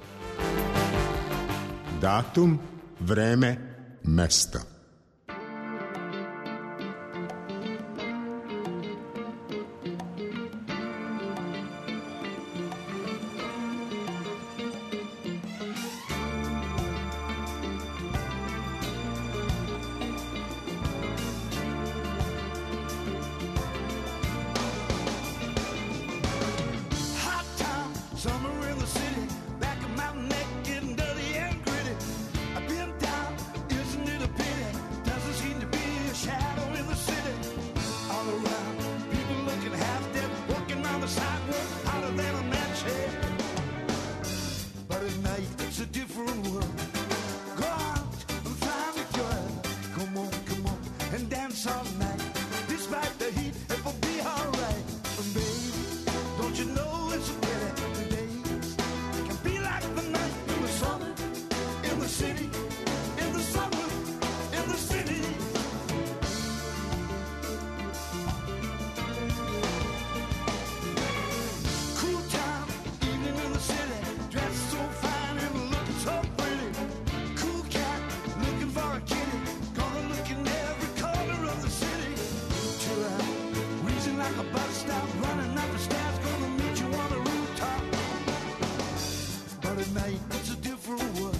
Datum, vreme, mesto. Summer in the city, back of Mountain Neck, getting dirty and gritty. I've been down, isn't it a pity? Doesn't seem to be a shadow in the city. All around, people looking half dead, walking on the sidewalk, hotter than a match head. But at night, it's a different world. Go out and find a girl. Come on, and dance all night. Despite the heat, it will be alright. And baby, don't you know it's a pity? City, in the summer, in the city. Cool time, evening in the city. Dressed so fine and looking so pretty. Cool cat, looking for a kitty. Gonna look in every corner of the city. Till I'm wheezing like a bus stop, running up the stairs, gonna meet you on the rooftop. But at night, it's a different world.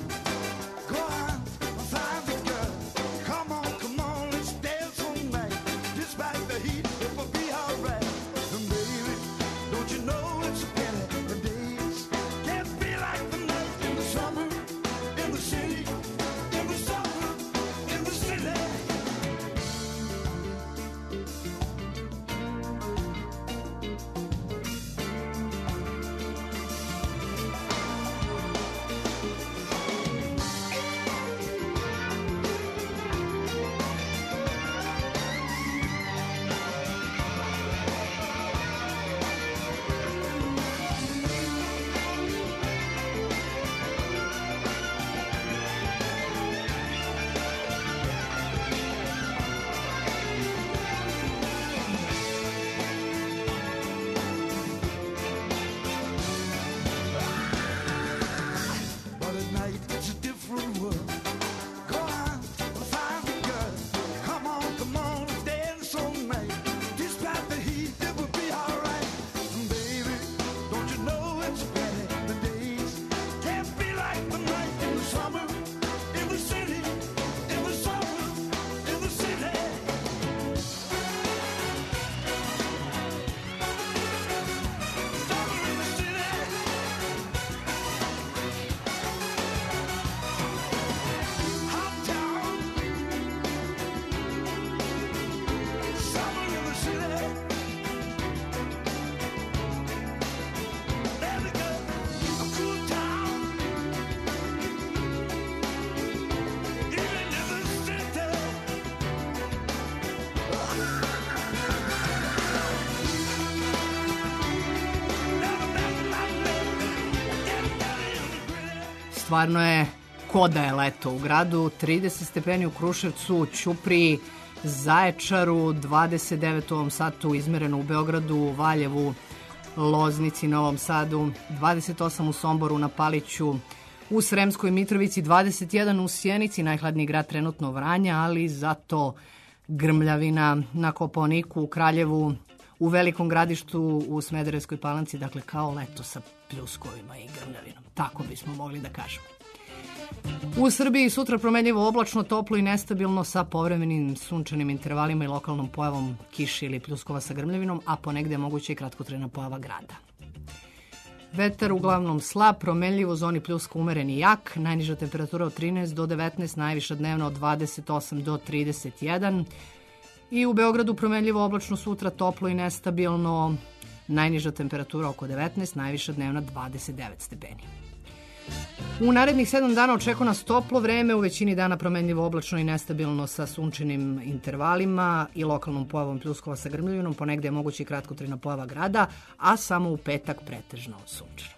Stvarno je ko da je leto u gradu, 30 stepeni u Kruševcu, Ćupriji Zaječaru, 29 u ovom satu izmereno u Beogradu, Valjevu, Loznici, Novom Sadu, 28 u Somboru, na Paliću, u Sremskoj Mitrovici, 21 u Sjenici, najhladniji grad trenutno Vranja, ali zato grmljavina na Kopaoniku, u Kraljevu, u Velikom Gradištu, u Smederevskoj Palanci, dakle kao leto sa pljuskovima i grmljavinom. Tako bismo mogli da kažemo. U Srbiji sutra promenljivo oblačno, toplo i nestabilno sa povremenim sunčanim intervalima i lokalnom pojavom kiše ili pljuskova sa grmljavinom, a ponegde je moguće i kratkotrajna pojava grada. Vetar uglavnom slab, promenljivo, u zoni pljuska umeren i jak, najniža temperatura od 13 do 19, najviša dnevna od 28 do 31. I u Beogradu promenljivo oblačno sutra, toplo i nestabilno, najniža temperatura oko 19, najviša dnevna 29 stepeni. U narednih 7 dana očekuje nas toplo vreme, u većini dana promenljivo oblačno i nestabilno sa sunčanim intervalima i lokalnom pojavom pljuskova sa grmljavinom, ponegde je moguće i kratkotrajna pojava grada, a samo u petak pretežno sunčano.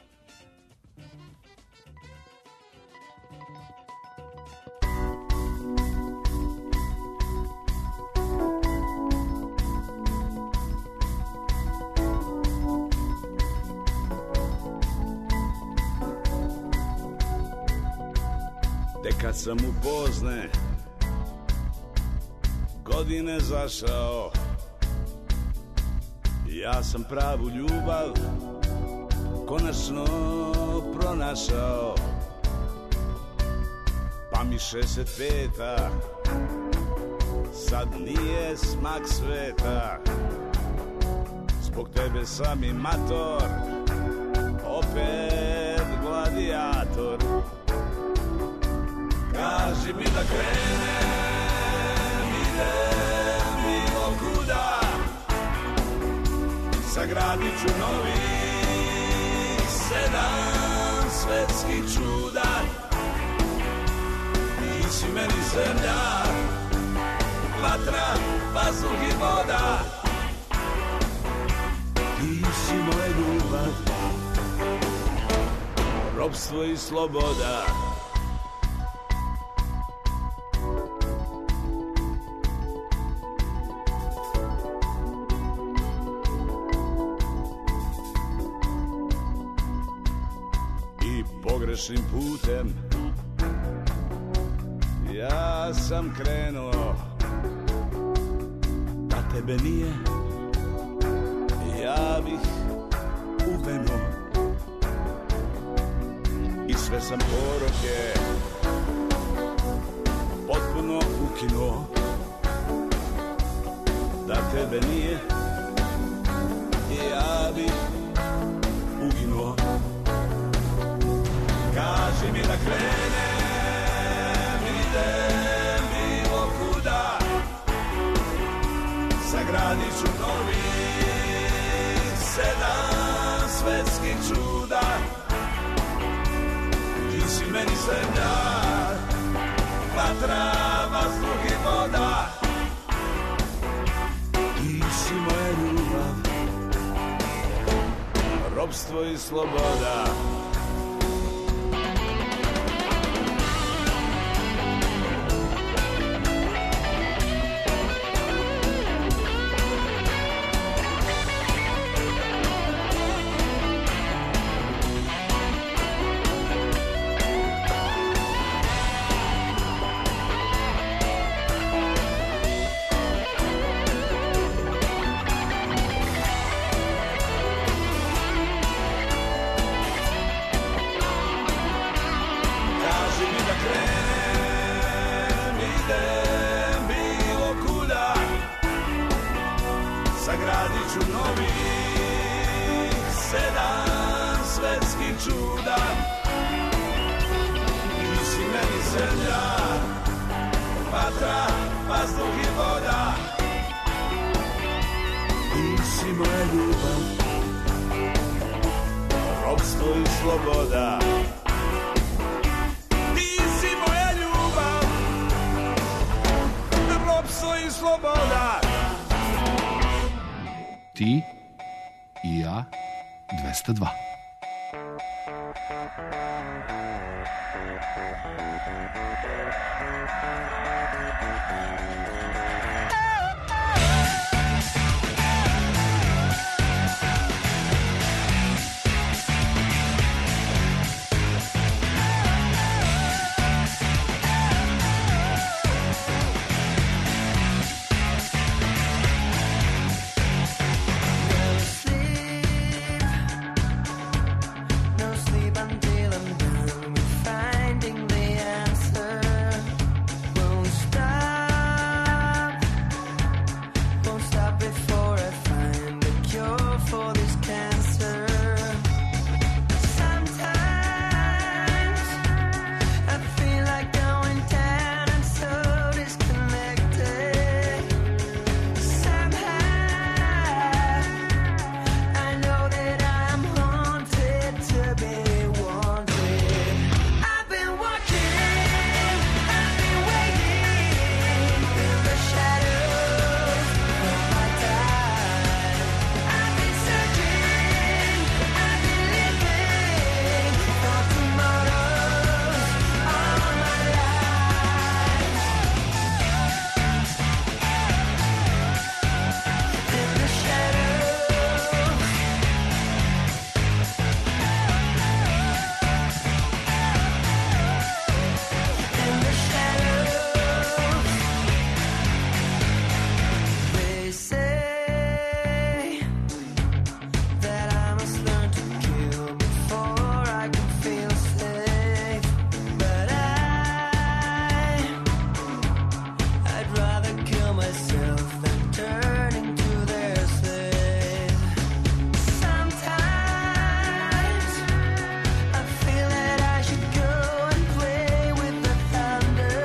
Kad sam upozne godine zašao, ja sam pravu ljubav konačno pronašao. Pa mi 65-a sad nije smak sveta, zbog tebe sam i mator, opet gladijator. Kaži mi da krenem, idem bilo kuda, sagradit ću novi 7 svetskih čuda. Ti si meni zemlja, vatra, vazduh i voda. Ti si moja ljubav, ropstvo i sloboda. Pogrešnim putem ja sam krenuo, da tebe nije ja bih uvenuo. I sve sam poroke potpuno ukinuo, da tebe nije ja bih uginuo. Kaži mi da krenem, idem bilo kuda, sagradit ću novi 7 svetskih čuda. Ti si meni zemlja, vatra, vazduh i voda. Ti si moja ljubav, ropstvo i sloboda. Ti i ja 202. No sleep until I'm done with finding the answer. Won't stop before I find a cure for this cancer. Sometimes I feel like going down and so disconnected. Somehow I know that I'm haunted to be wanted. I've been watching, I've been waiting in the shadows of my time. I've been searching, I've been living for tomorrows all my life. In the shadows. In the shadows, they say that I must learn to kill before I can feel safe. But I'd rather kill myself than turn into their slave. Sometimes I feel that I should go and play with the thunder.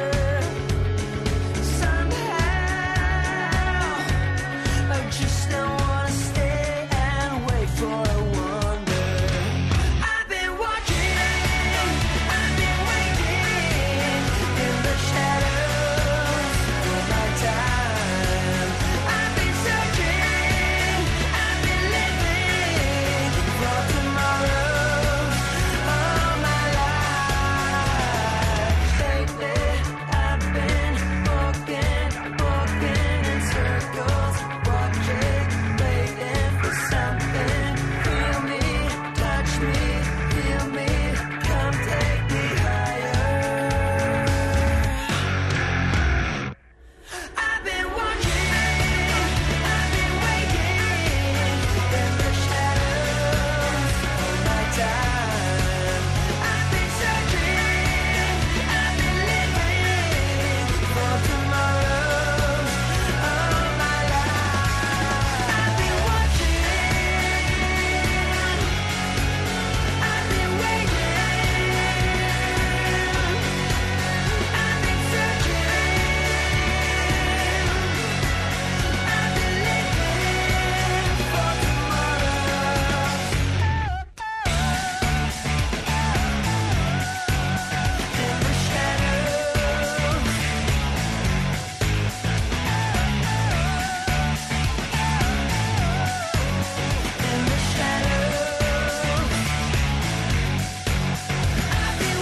Somehow I just don't wanna stay and wait for a wonder. I've been watching, I've been waiting in the shadows of my time. I've been searching, I've been living for tomorrows all my life. Lately I've been walking in circles, watching, waiting for something. Feel me, touch me, heal me, come take me higher. I've been watching, I've been waiting in the shadows of my time. I've been searching, I've been living for tomorrows all my life. I've been watching, I've been waiting, I've been searching, I've been living for tomorrows. In the shadows. In the shadows. I've been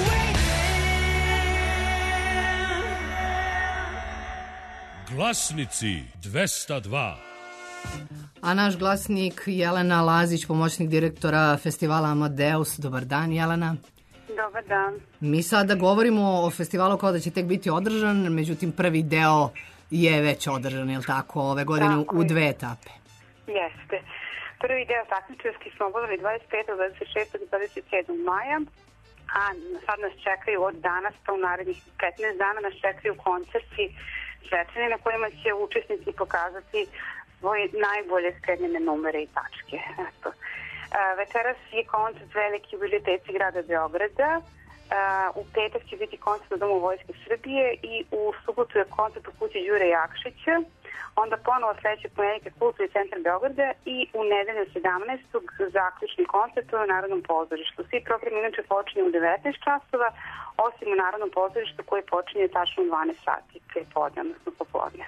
waiting. Glasnici 202. A naš glasnik Jelena Lazić, pomoćnik direktora festivala Amadeus. Dobar dan, Jelena. Dobar dan. Mi sada govorimo o festivalu kao da će tek biti održan, međutim prvi deo je već održan, je li tako, ove godine Tako u je. 2 etape. Jeste. Prvi deo takmičarski smo obavili 25., 26. i 27. maja, a sad nas čekaju od danas pa u narednih 15 dana nas čekaju koncerti svečani na kojima će učesnici pokazati svoje najbolje skrnjene numere i tačke. Eto. Večeras je koncert veliki u biblioteci grada Beograda, u petak će biti koncert u Domu Vojske Srbije i u subotu je koncert u kući Đure Jakšića, onda ponovo sledećeg ponedeljka Kulturni centar Beograda i u nedelju 17. zaključni koncert u Narodnom pozorištu. Svi programi inače počinju u 19 časova, osim u Narodnom pozorištu koji počinje tačno u 12 sati prepodne, odnosno popodne.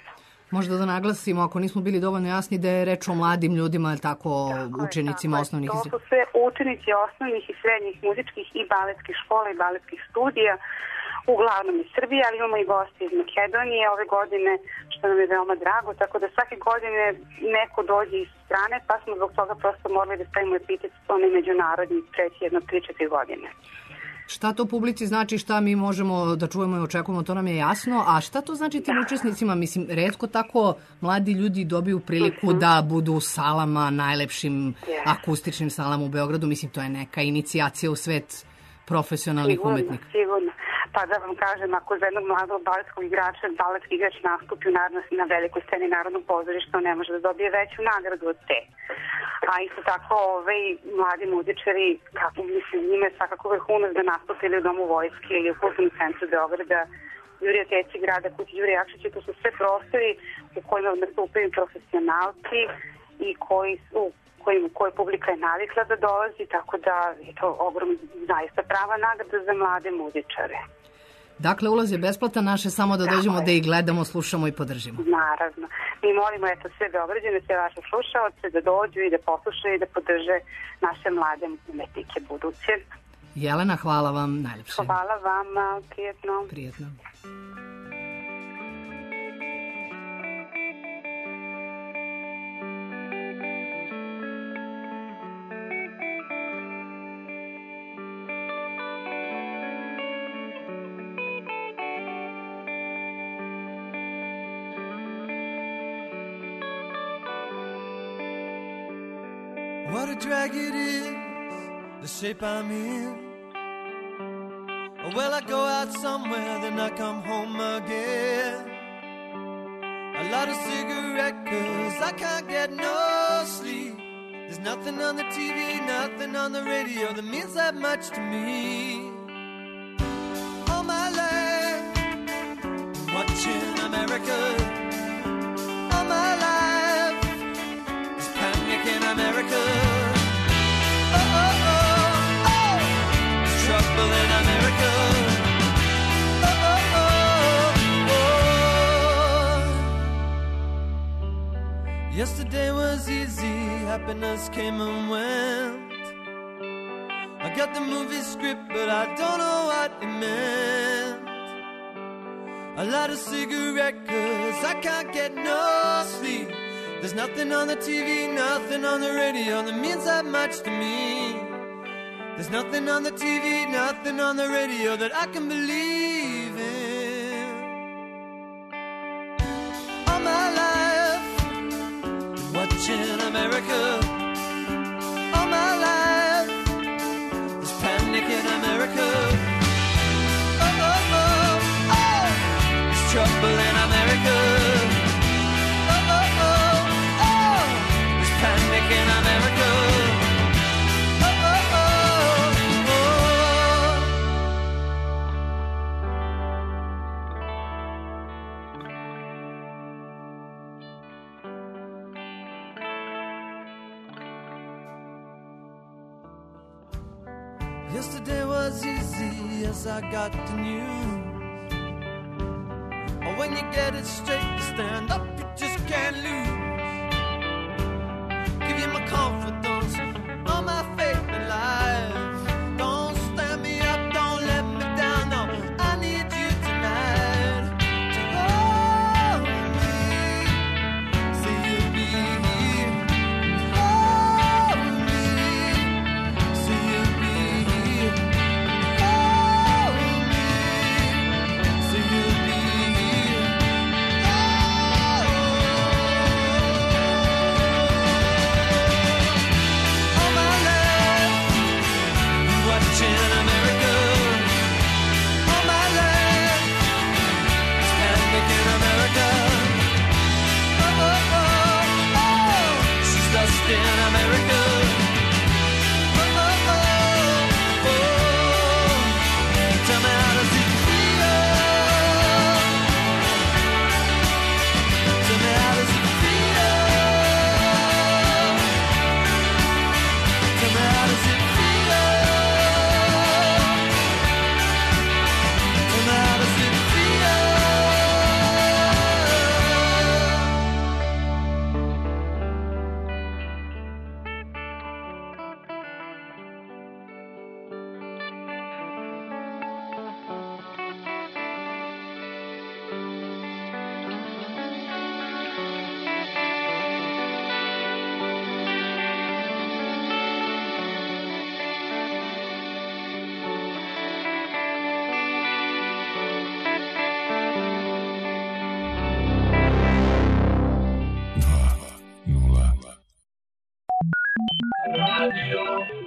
Možda da naglasimo, ako nismo bili dovoljno jasni, da je reč o mladim ljudima, ali tako, učenicima osnovnih To su sve učenici osnovnih i srednjih muzičkih i baletskih škola i baletskih studija, uglavnom iz Srbije, ali imamo i gosti iz Makedonije ove godine, što nam je veoma drago, tako da svake godine neko dođe iz strane, pa smo zbog toga prosto morali da stavimo epitet onaj međunarodni preći jedno 3-4 godine. Šta to publici znači, šta mi možemo da čujemo i očekujemo, to nam je jasno, a šta to znači tim učesnicima? Mislim, retko tako mladi ljudi dobiju priliku da budu u salama, najlepšim akustičnim salama u Beogradu, mislim, to je neka inicijacija u svet profesionalnih umetnika. Sigurno. Pa da vam kažem, ako za jednog mladog baletskog igrača, baletski igrač nastupi na velikoj sceni Narodnog pozorišta, on ne može da dobije veću nagradu od te. A isto tako, mladi muzičari, kako mislim, njima je svakako vrhunac da nastupi ili u Domu vojske ili u Kulturnom centru Beograda, biblioteci grada Kuće Đure Jakšića, to su sve prostori u kojima nastupaju profesionalci i koje publika je navikla da dolazi, tako da je to ogromna, zaista prava nagrada za mlade muzičare. Dakle, ulaz je besplatan, naše samo da dođemo da ih gledamo, slušamo i podržimo. Naravno. Mi molimo sve Beograđane, sve vaše slušaoce da dođu i da poslušaju i da podrže naše mlade umetnike buduće. Jelena, hvala vam najlepše. Hvala vama, prijetno. Prijetno. What a drag it is, the shape I'm in. Well, I go out somewhere, then I come home again. A lot of cigarette, 'cause I can't get no sleep. There's nothing on the TV, nothing on the radio that means that much to me. All my life, watching America. All my life, there's panic in America. Oh, oh, oh, oh, there's trouble in America. Oh, oh, oh, oh. Yesterday was easy, happiness came and went. I got the movie script, but I don't know what it meant. A lot of cigarette, 'cause I can't get no sleep. There's nothing on the TV, nothing on the radio that means that much to me. There's nothing on the TV, nothing on the radio that I can believe in. All my life, been watching America. All my life, there's panic in America. Oh, oh, oh, oh, there's trouble in America. Oh, oh, oh, oh, there's panic in America. Oh, oh, oh, oh. Yesterday was easy as I got the news. Oh, when you get it straight, you stand up, you just can't lose. Give you my confidence, all my faith in life. Don't stand me up, don't let me down, no, I need you tonight. To hold me, say you'll be here. Hold me, say you'll be here. Hold me, say you'll be here. Oh,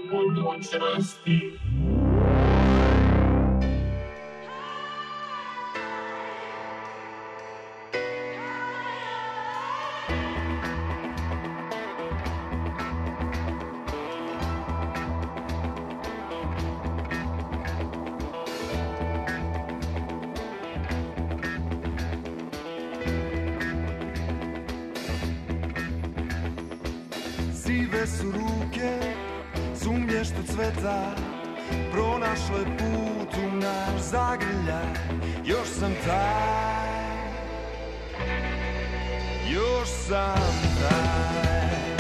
budućnosti. Sive su ruke, sumnje što cveta, pronašle put u naš zagrljaj. Još sam taj, još sam taj.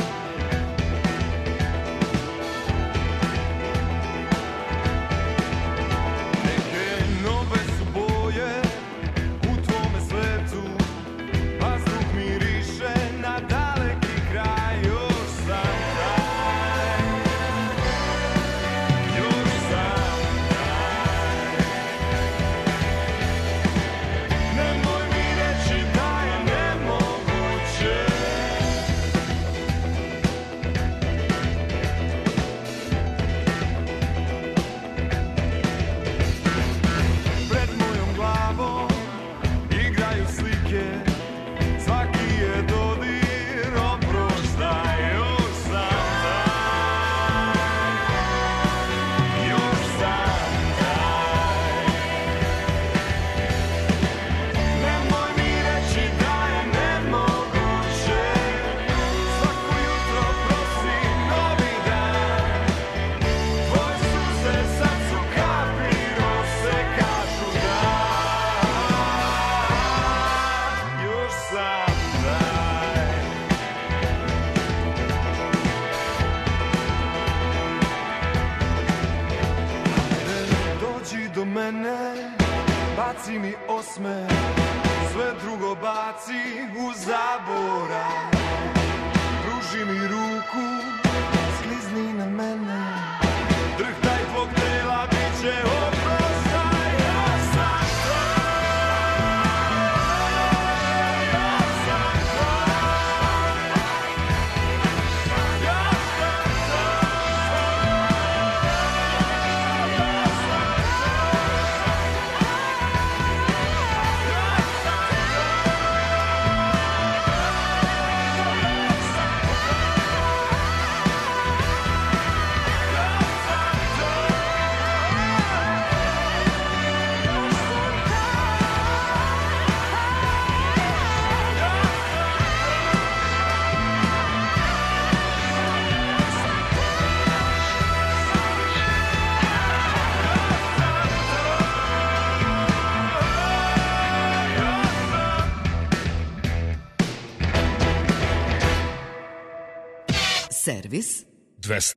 Neke nove su boje u tvome svetu, vazduh miriše na daleki kraj. Još sam taj, još sam taj. Nemoj mi reći da je nemoguće. Pred mojom glavom igraju slike, svaki je dodir oproštaj. Još sam taj, još sam taj. Nemoj mi reći da je nemoguće. Svako jutro prosim novi dan. Tvoje suze sad su kapi rose, kažu da. Još sam taj. Dođi do mene, baci mi osme, sve drugo baci u zaborav. Pruži mi ruku, sklizni na mene, drhtaj tvog tela, bit će oproštaj. Ja sam taj, ja sam taj, ja sam Servis 200.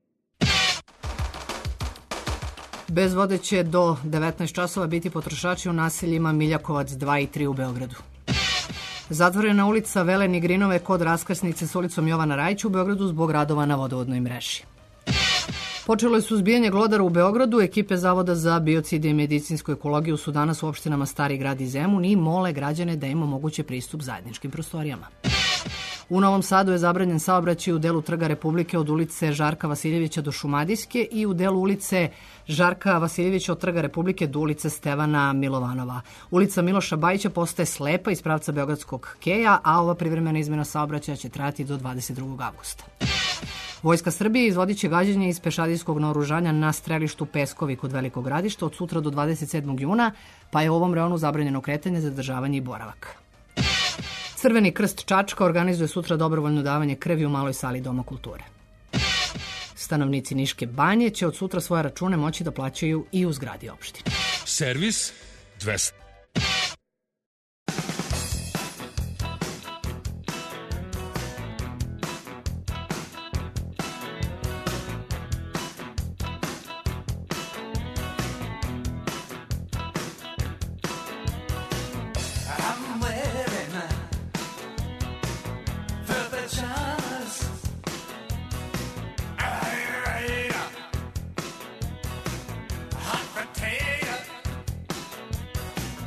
Bez vode će do 19 časova biti potrošači u naseljima Miljakovac 2 i 3 u Beogradu. Zatvorena ulica Veleni Grinove kod raskrsnice s ulicom Jovana Rajića u Beogradu zbog radova na vodovodnoj mreži. Počelo je suzbijanje glodara u Beogradu. Ekipe Zavoda za biocide i medicinsku ekologiju su danas u opštinama Stari grad i Zemun i mole građane da im omoguće pristup zajedničkim prostorijama. U Novom Sadu je zabranjen saobraćaj u delu Trga Republike od ulice Žarka Vasiljevića do Šumadijske i u delu ulice Žarka Vasiljevića od Trga Republike do ulice Stevana Milovanova. Ulica Miloša Bajića postaje slepa iz pravca Beogradskog keja, a ova privremena izmena saobraćaja će trajati do 22. avgusta. Vojska Srbije izvodit će gađanje iz pešadijskog naoružanja na strelištu Peskovi kod Velikog Gradišta od sutra do 27. juna, pa je u ovom reonu zabranjeno kretanje, zadržavanje i boravak. Crveni krst Čačka organizuje sutra dobrovoljno davanje krvi u maloj sali Doma kulture. Stanovnici Niške banje će od sutra svoje račune moći da plaćaju i u zgradi opštine. Servis 200. I'm wearing the pajamas. Hot potato.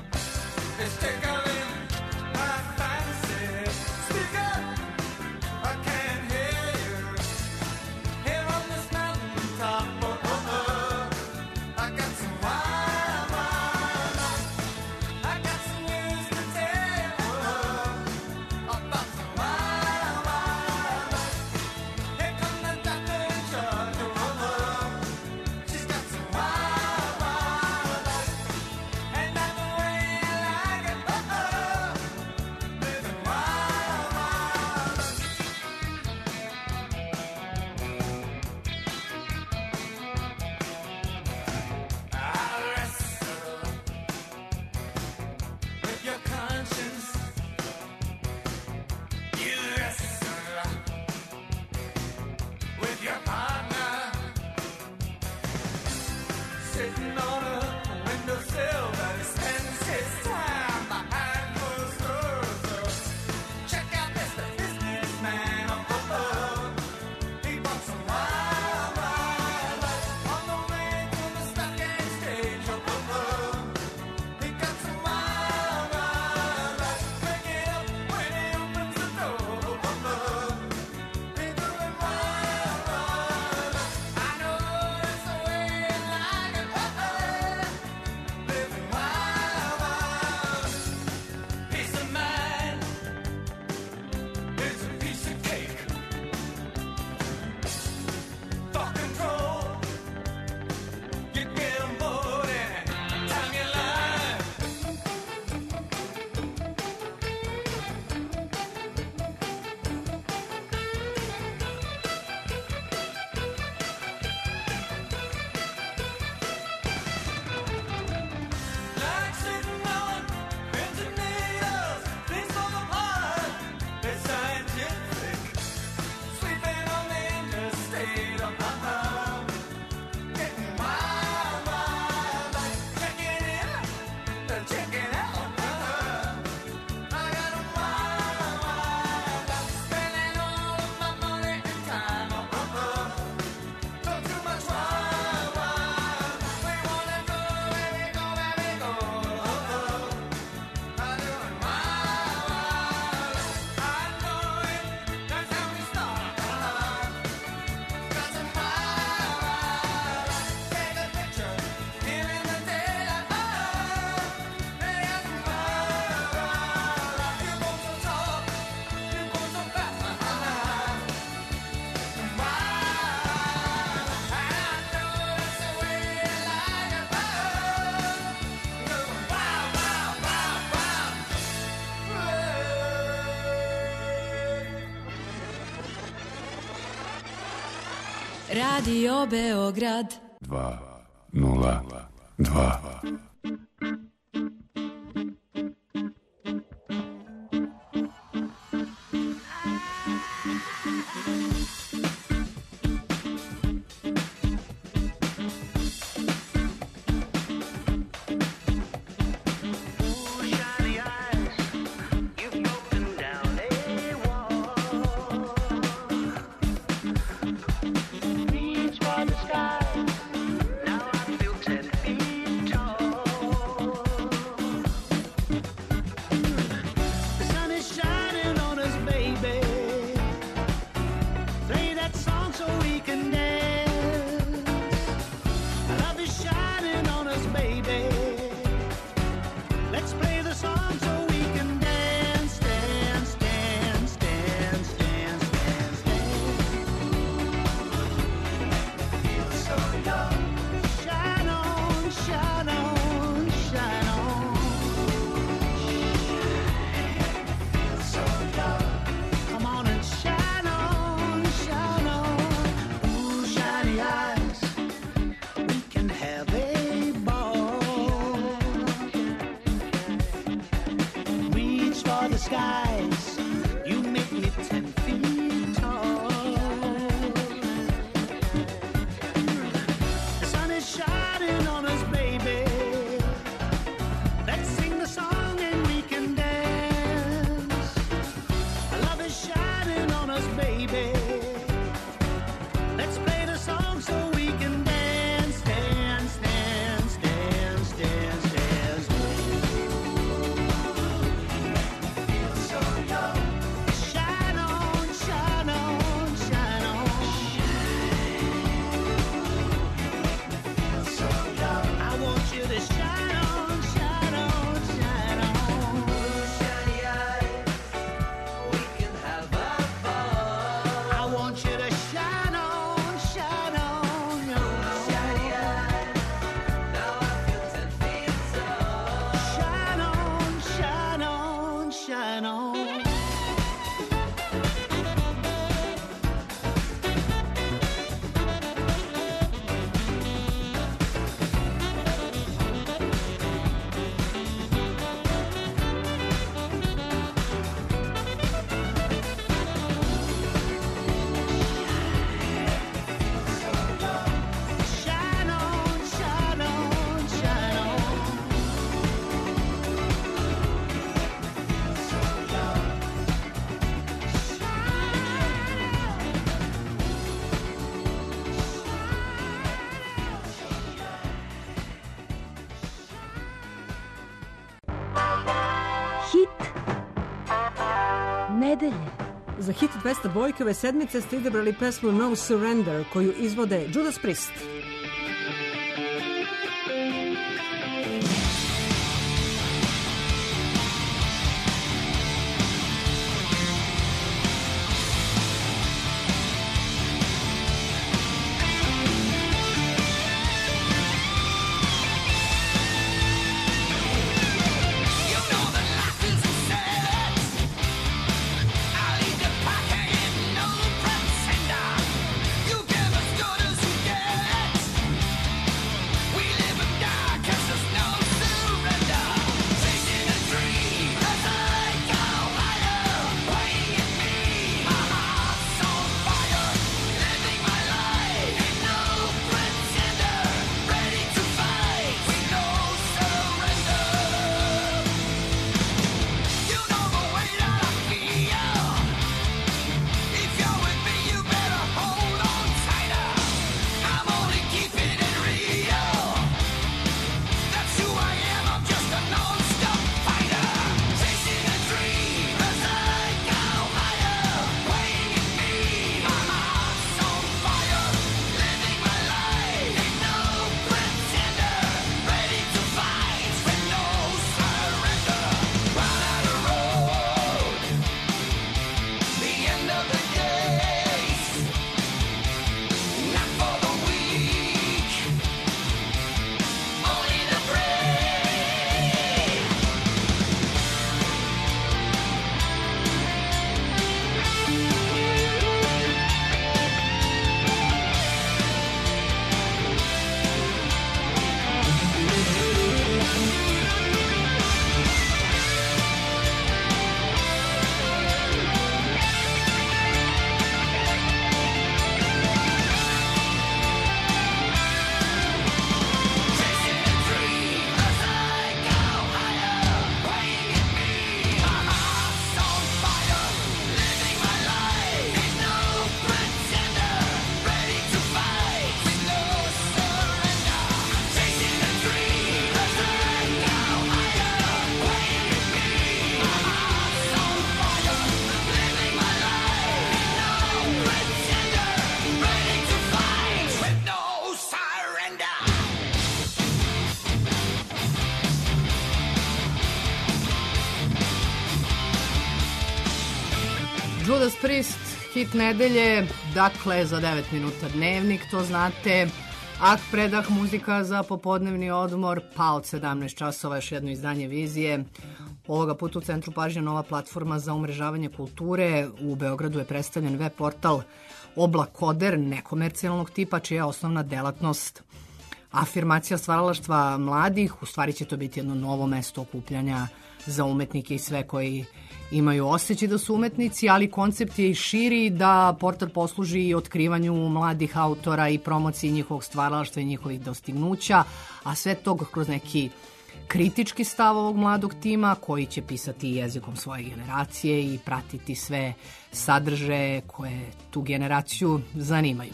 sitting on a windowsill, but he spends his time behind closed doors. So check out Mr. Businessman. He bought some wild, wild life on the way to the stock exchange. He got some wild, wild life. Pick it up when he opens the door. He doing wild, wild life. I know it's the way you like it. Living wild, wild. Peace of mind is a piece of cake. Thought control, you get on board anytime you like. Like sitting on pins and needles, things fall apart. They're scientific. Sleeping on the interstate. Getting wild, wild, like checking in, checking out. I got a wild, wild life, spending all of my money and time. Don't too much wild, wild. We wanna go, where we go, where we go. I'm doing wild, wild. I know it, that's how we start. Got some wild, wild. Take a picture, here in the daylight. They got some wild, wild. You go so tall, you go so fast. Wild, I know that's the way you like it. Going wild, wild, wild, wild. Radio Beograd. 202. Reach for the sky. Now I feel 10 feet tall. The sun is shining on us, baby. Play that song so we can dance. Love is shining on us, baby. Let's play the song so we can dance, dance, dance, dance, dance, dance, dance. So young, shine on, shine on, shine on. So young, come on and shine on, shine on. Ooh, shiny eyes, we can have a ball. Reach for the skies, you make me 10 feet tall. The sun is shining on us, baby. Let's sing the song and we can dance. Love is shining on us, baby. Let's play the song so we can dance, dance, dance, dance, dance, dance. So nedelje. Za hit 200 dvojkove sedmice ste izabrali pesmu No Surrender koju izvode Judas Priest. Judas Priest, hit nedelje, dakle za 9 minuta dnevnik, to znate. Ah, predah, muzika za popodnevni odmor, pa od 17 časova još jedno izdanje Vizije. Ovoga puta u centru pažnje nova platforma za umrežavanje kulture. U Beogradu je predstavljen web portal Oblakoder, nekomercijalnog tipa, čija je osnovna delatnost afirmacija stvaralaštva mladih. U stvari će to biti jedno novo mesto okupljanja za umetnike i sve koji imaju osjećaj da su umetnici, ali koncept je i širi, da portal posluži i otkrivanju mladih autora i promociji njihovog stvaralaštva i njihovih dostignuća, a sve to kroz neki kritički stav ovog mladog tima koji će pisati jezikom svoje generacije i pratiti sve sadržaje koje tu generaciju zanimaju.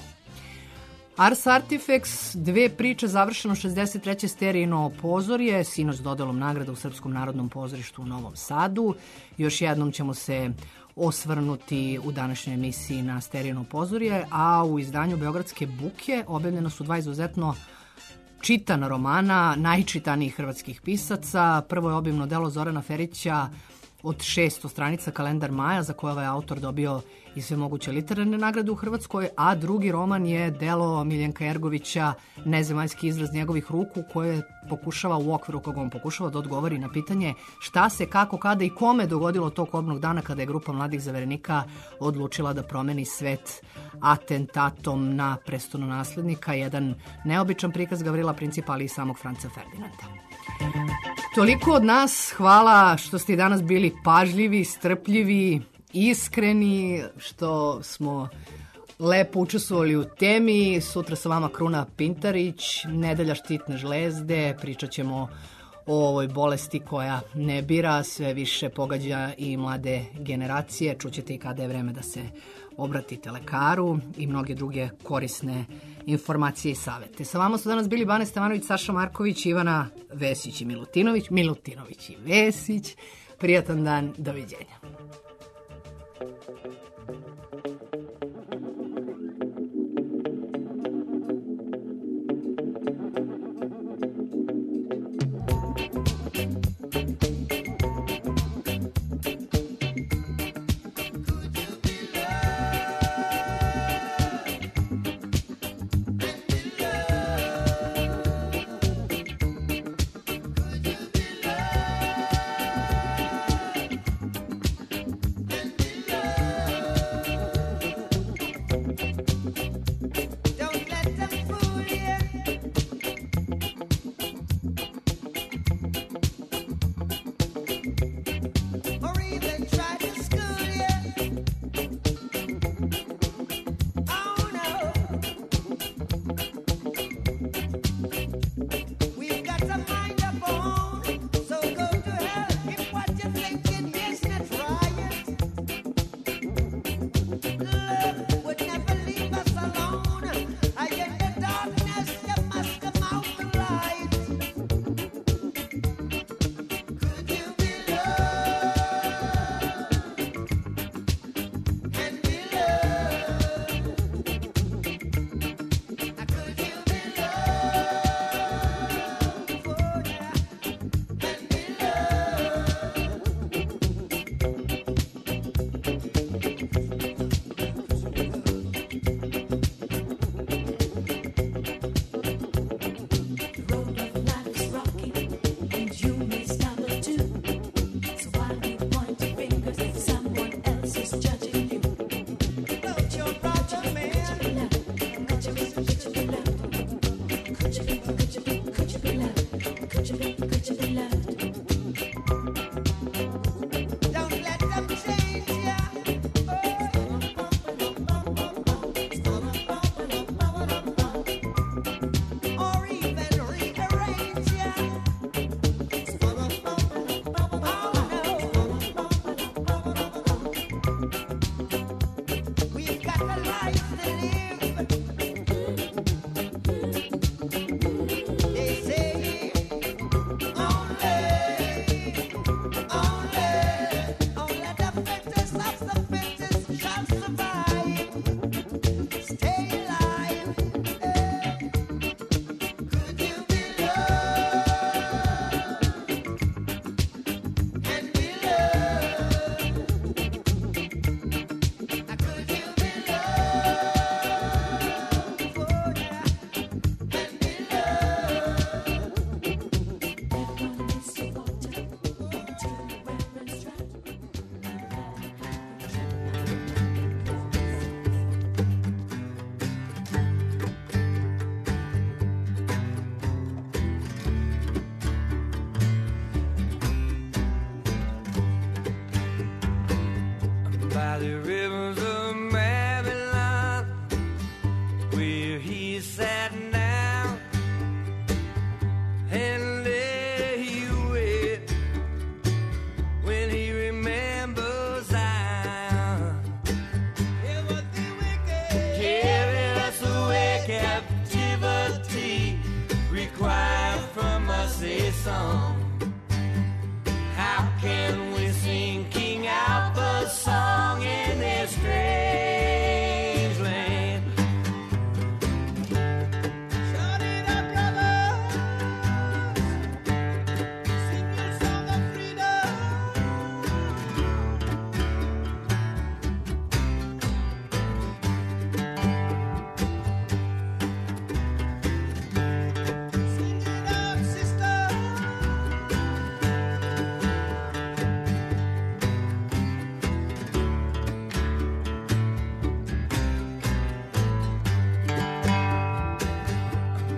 Ars Artifex, dve priče, završeno 63. sterijino pozorje, sinoć dodelom nagrada u Srpskom narodnom pozorištu u Novom Sadu. Još jednom ćemo se osvrnuti u današnjoj emisiji na sterijino pozorje, a u izdanju Beogradske buke objavljeno su dva izuzetno čitana romana najčitanijih hrvatskih pisaca. Prvo je obimno delo Zorana Ferića od 600 stranica, Kalendar Maja, za koje ovaj autor dobio i sve moguće literarne nagrade u Hrvatskoj, a drugi roman je delo Miljenka Ergovića, Nezemaljski izraz njegovih ruku, koje pokušava, u okviru koga on pokušava da odgovori na pitanje šta se, kako, kada i kome dogodilo tog kobnog dana kada je grupa mladih zaverenika odlučila da promeni svet atentatom na prestolonaslednika, jedan neobičan prikaz Gavrila Principa, ali i samog Franca Ferdinanda. Toliko od nas, hvala što ste i danas bili pažljivi, strpljivi, iskreni, što smo lepo učestvovali u temi. Sutra sa vama Kruna Pintarić, nedelja štitne žlezde, pričat ćemo o ovoj bolesti koja ne bira, sve više pogađa i mlade generacije. Čućete i kada je vreme da se obratite lekaru i mnoge druge korisne informacije i savete. Sa vama su danas bili Bane Stevanović, Saša Marković, Ivana Vesić i Milutinović i Vesić. Prijatan dan, doviđenja.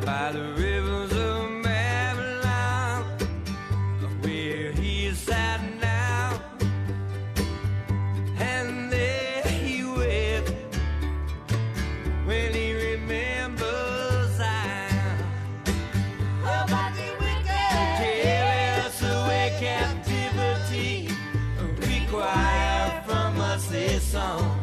by the rivers of Babylon, where he is sat now, and there he wept when he remembers Zion. About the wicked, carry us away captivity, require from us this song.